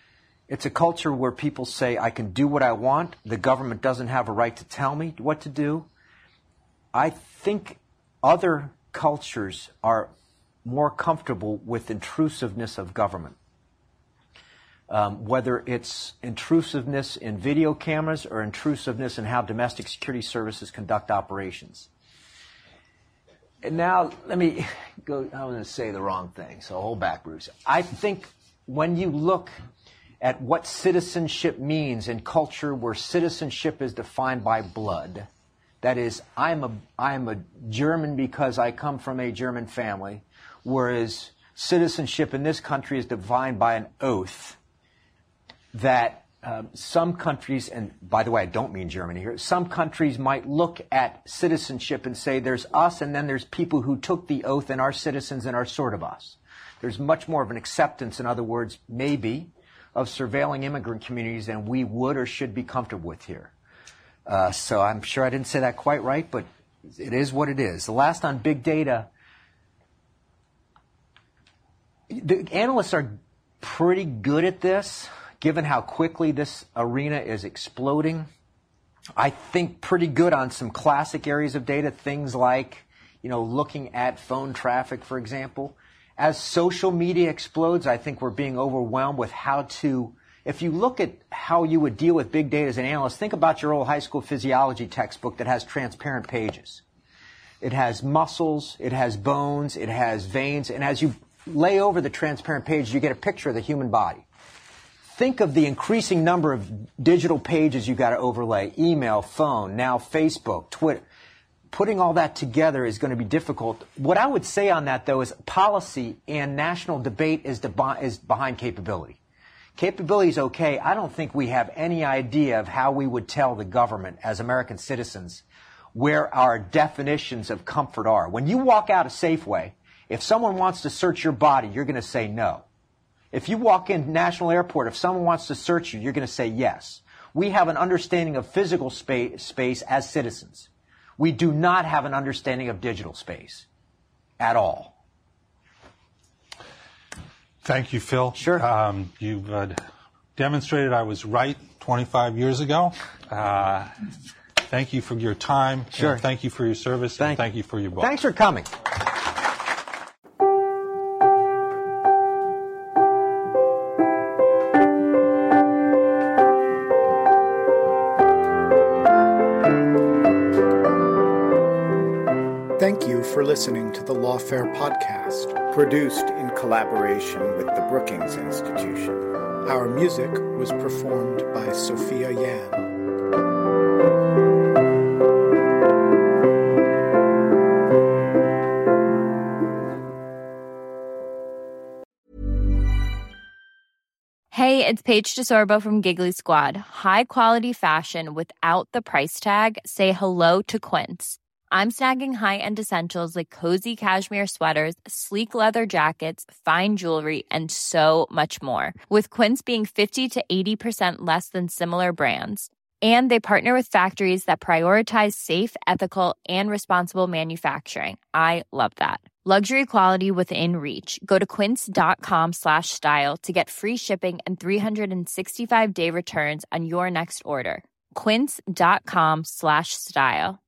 It's a culture where people say, I can do what I want. The government doesn't have a right to tell me what to do. I think other cultures are more comfortable with intrusiveness of government. Um, whether it's intrusiveness in video cameras or intrusiveness in how domestic security services conduct operations. And now, let me go, I'm going to say the wrong thing, so hold back, Bruce. I think when you look at what citizenship means in culture where citizenship is defined by blood, that is, I'm a, I'm a German because I come from a German family, whereas citizenship in this country is defined by an oath, that um, some countries, and by the way, I don't mean Germany here, some countries might look at citizenship and say there's us and then there's people who took the oath and are citizens and are sort of us. There's much more of an acceptance, in other words, maybe, of surveilling immigrant communities than we would or should be comfortable with here. Uh, so I'm sure I didn't say that quite right, but it is what it is. The last on big data, the analysts are pretty good at this, given how quickly this arena is exploding. I think pretty good on some classic areas of data, things like, you know, looking at phone traffic, for example. As social media explodes, I think we're being overwhelmed with how to, if you look at how you would deal with big data as an analyst, think about your old high school physiology textbook that has transparent pages. It has muscles, it has bones, it has veins, and as you lay over the transparent page, you get a picture of the human body. Think of the increasing number of digital pages you've got to overlay, email, phone, now Facebook, Twitter. Putting all that together is going to be difficult. What I would say on that, though, is policy and national debate is, deb- is behind capability. Capability is okay. I don't think we have any idea of how we would tell the government as American citizens where our definitions of comfort are. When you walk out of Safeway, if someone wants to search your body, you're going to say no. If you walk in National Airport, if someone wants to search you, you're going to say yes. We have an understanding of physical space, space as citizens. We do not have an understanding of digital space at all. Thank you, Phil. Sure. Um, you've uh, demonstrated I was right twenty-five years ago. Uh, thank you for your time. Sure. Thank you for your service. Thank, and thank you for your book. Thanks for coming. Thank you for listening to the Lawfare podcast, produced in collaboration with the Brookings Institution. Our music was performed by Sophia Yan. Hey, it's Paige DeSorbo from Giggly Squad. High quality fashion without the price tag. Say hello to Quince. I'm snagging high-end essentials like cozy cashmere sweaters, sleek leather jackets, fine jewelry, and so much more. With Quince being fifty to eighty percent less than similar brands. And they partner with factories that prioritize safe, ethical, and responsible manufacturing. I love that. Luxury quality within reach. Go to quince.com slash style to get free shipping and three sixty-five day returns on your next order. Quince.com slash style.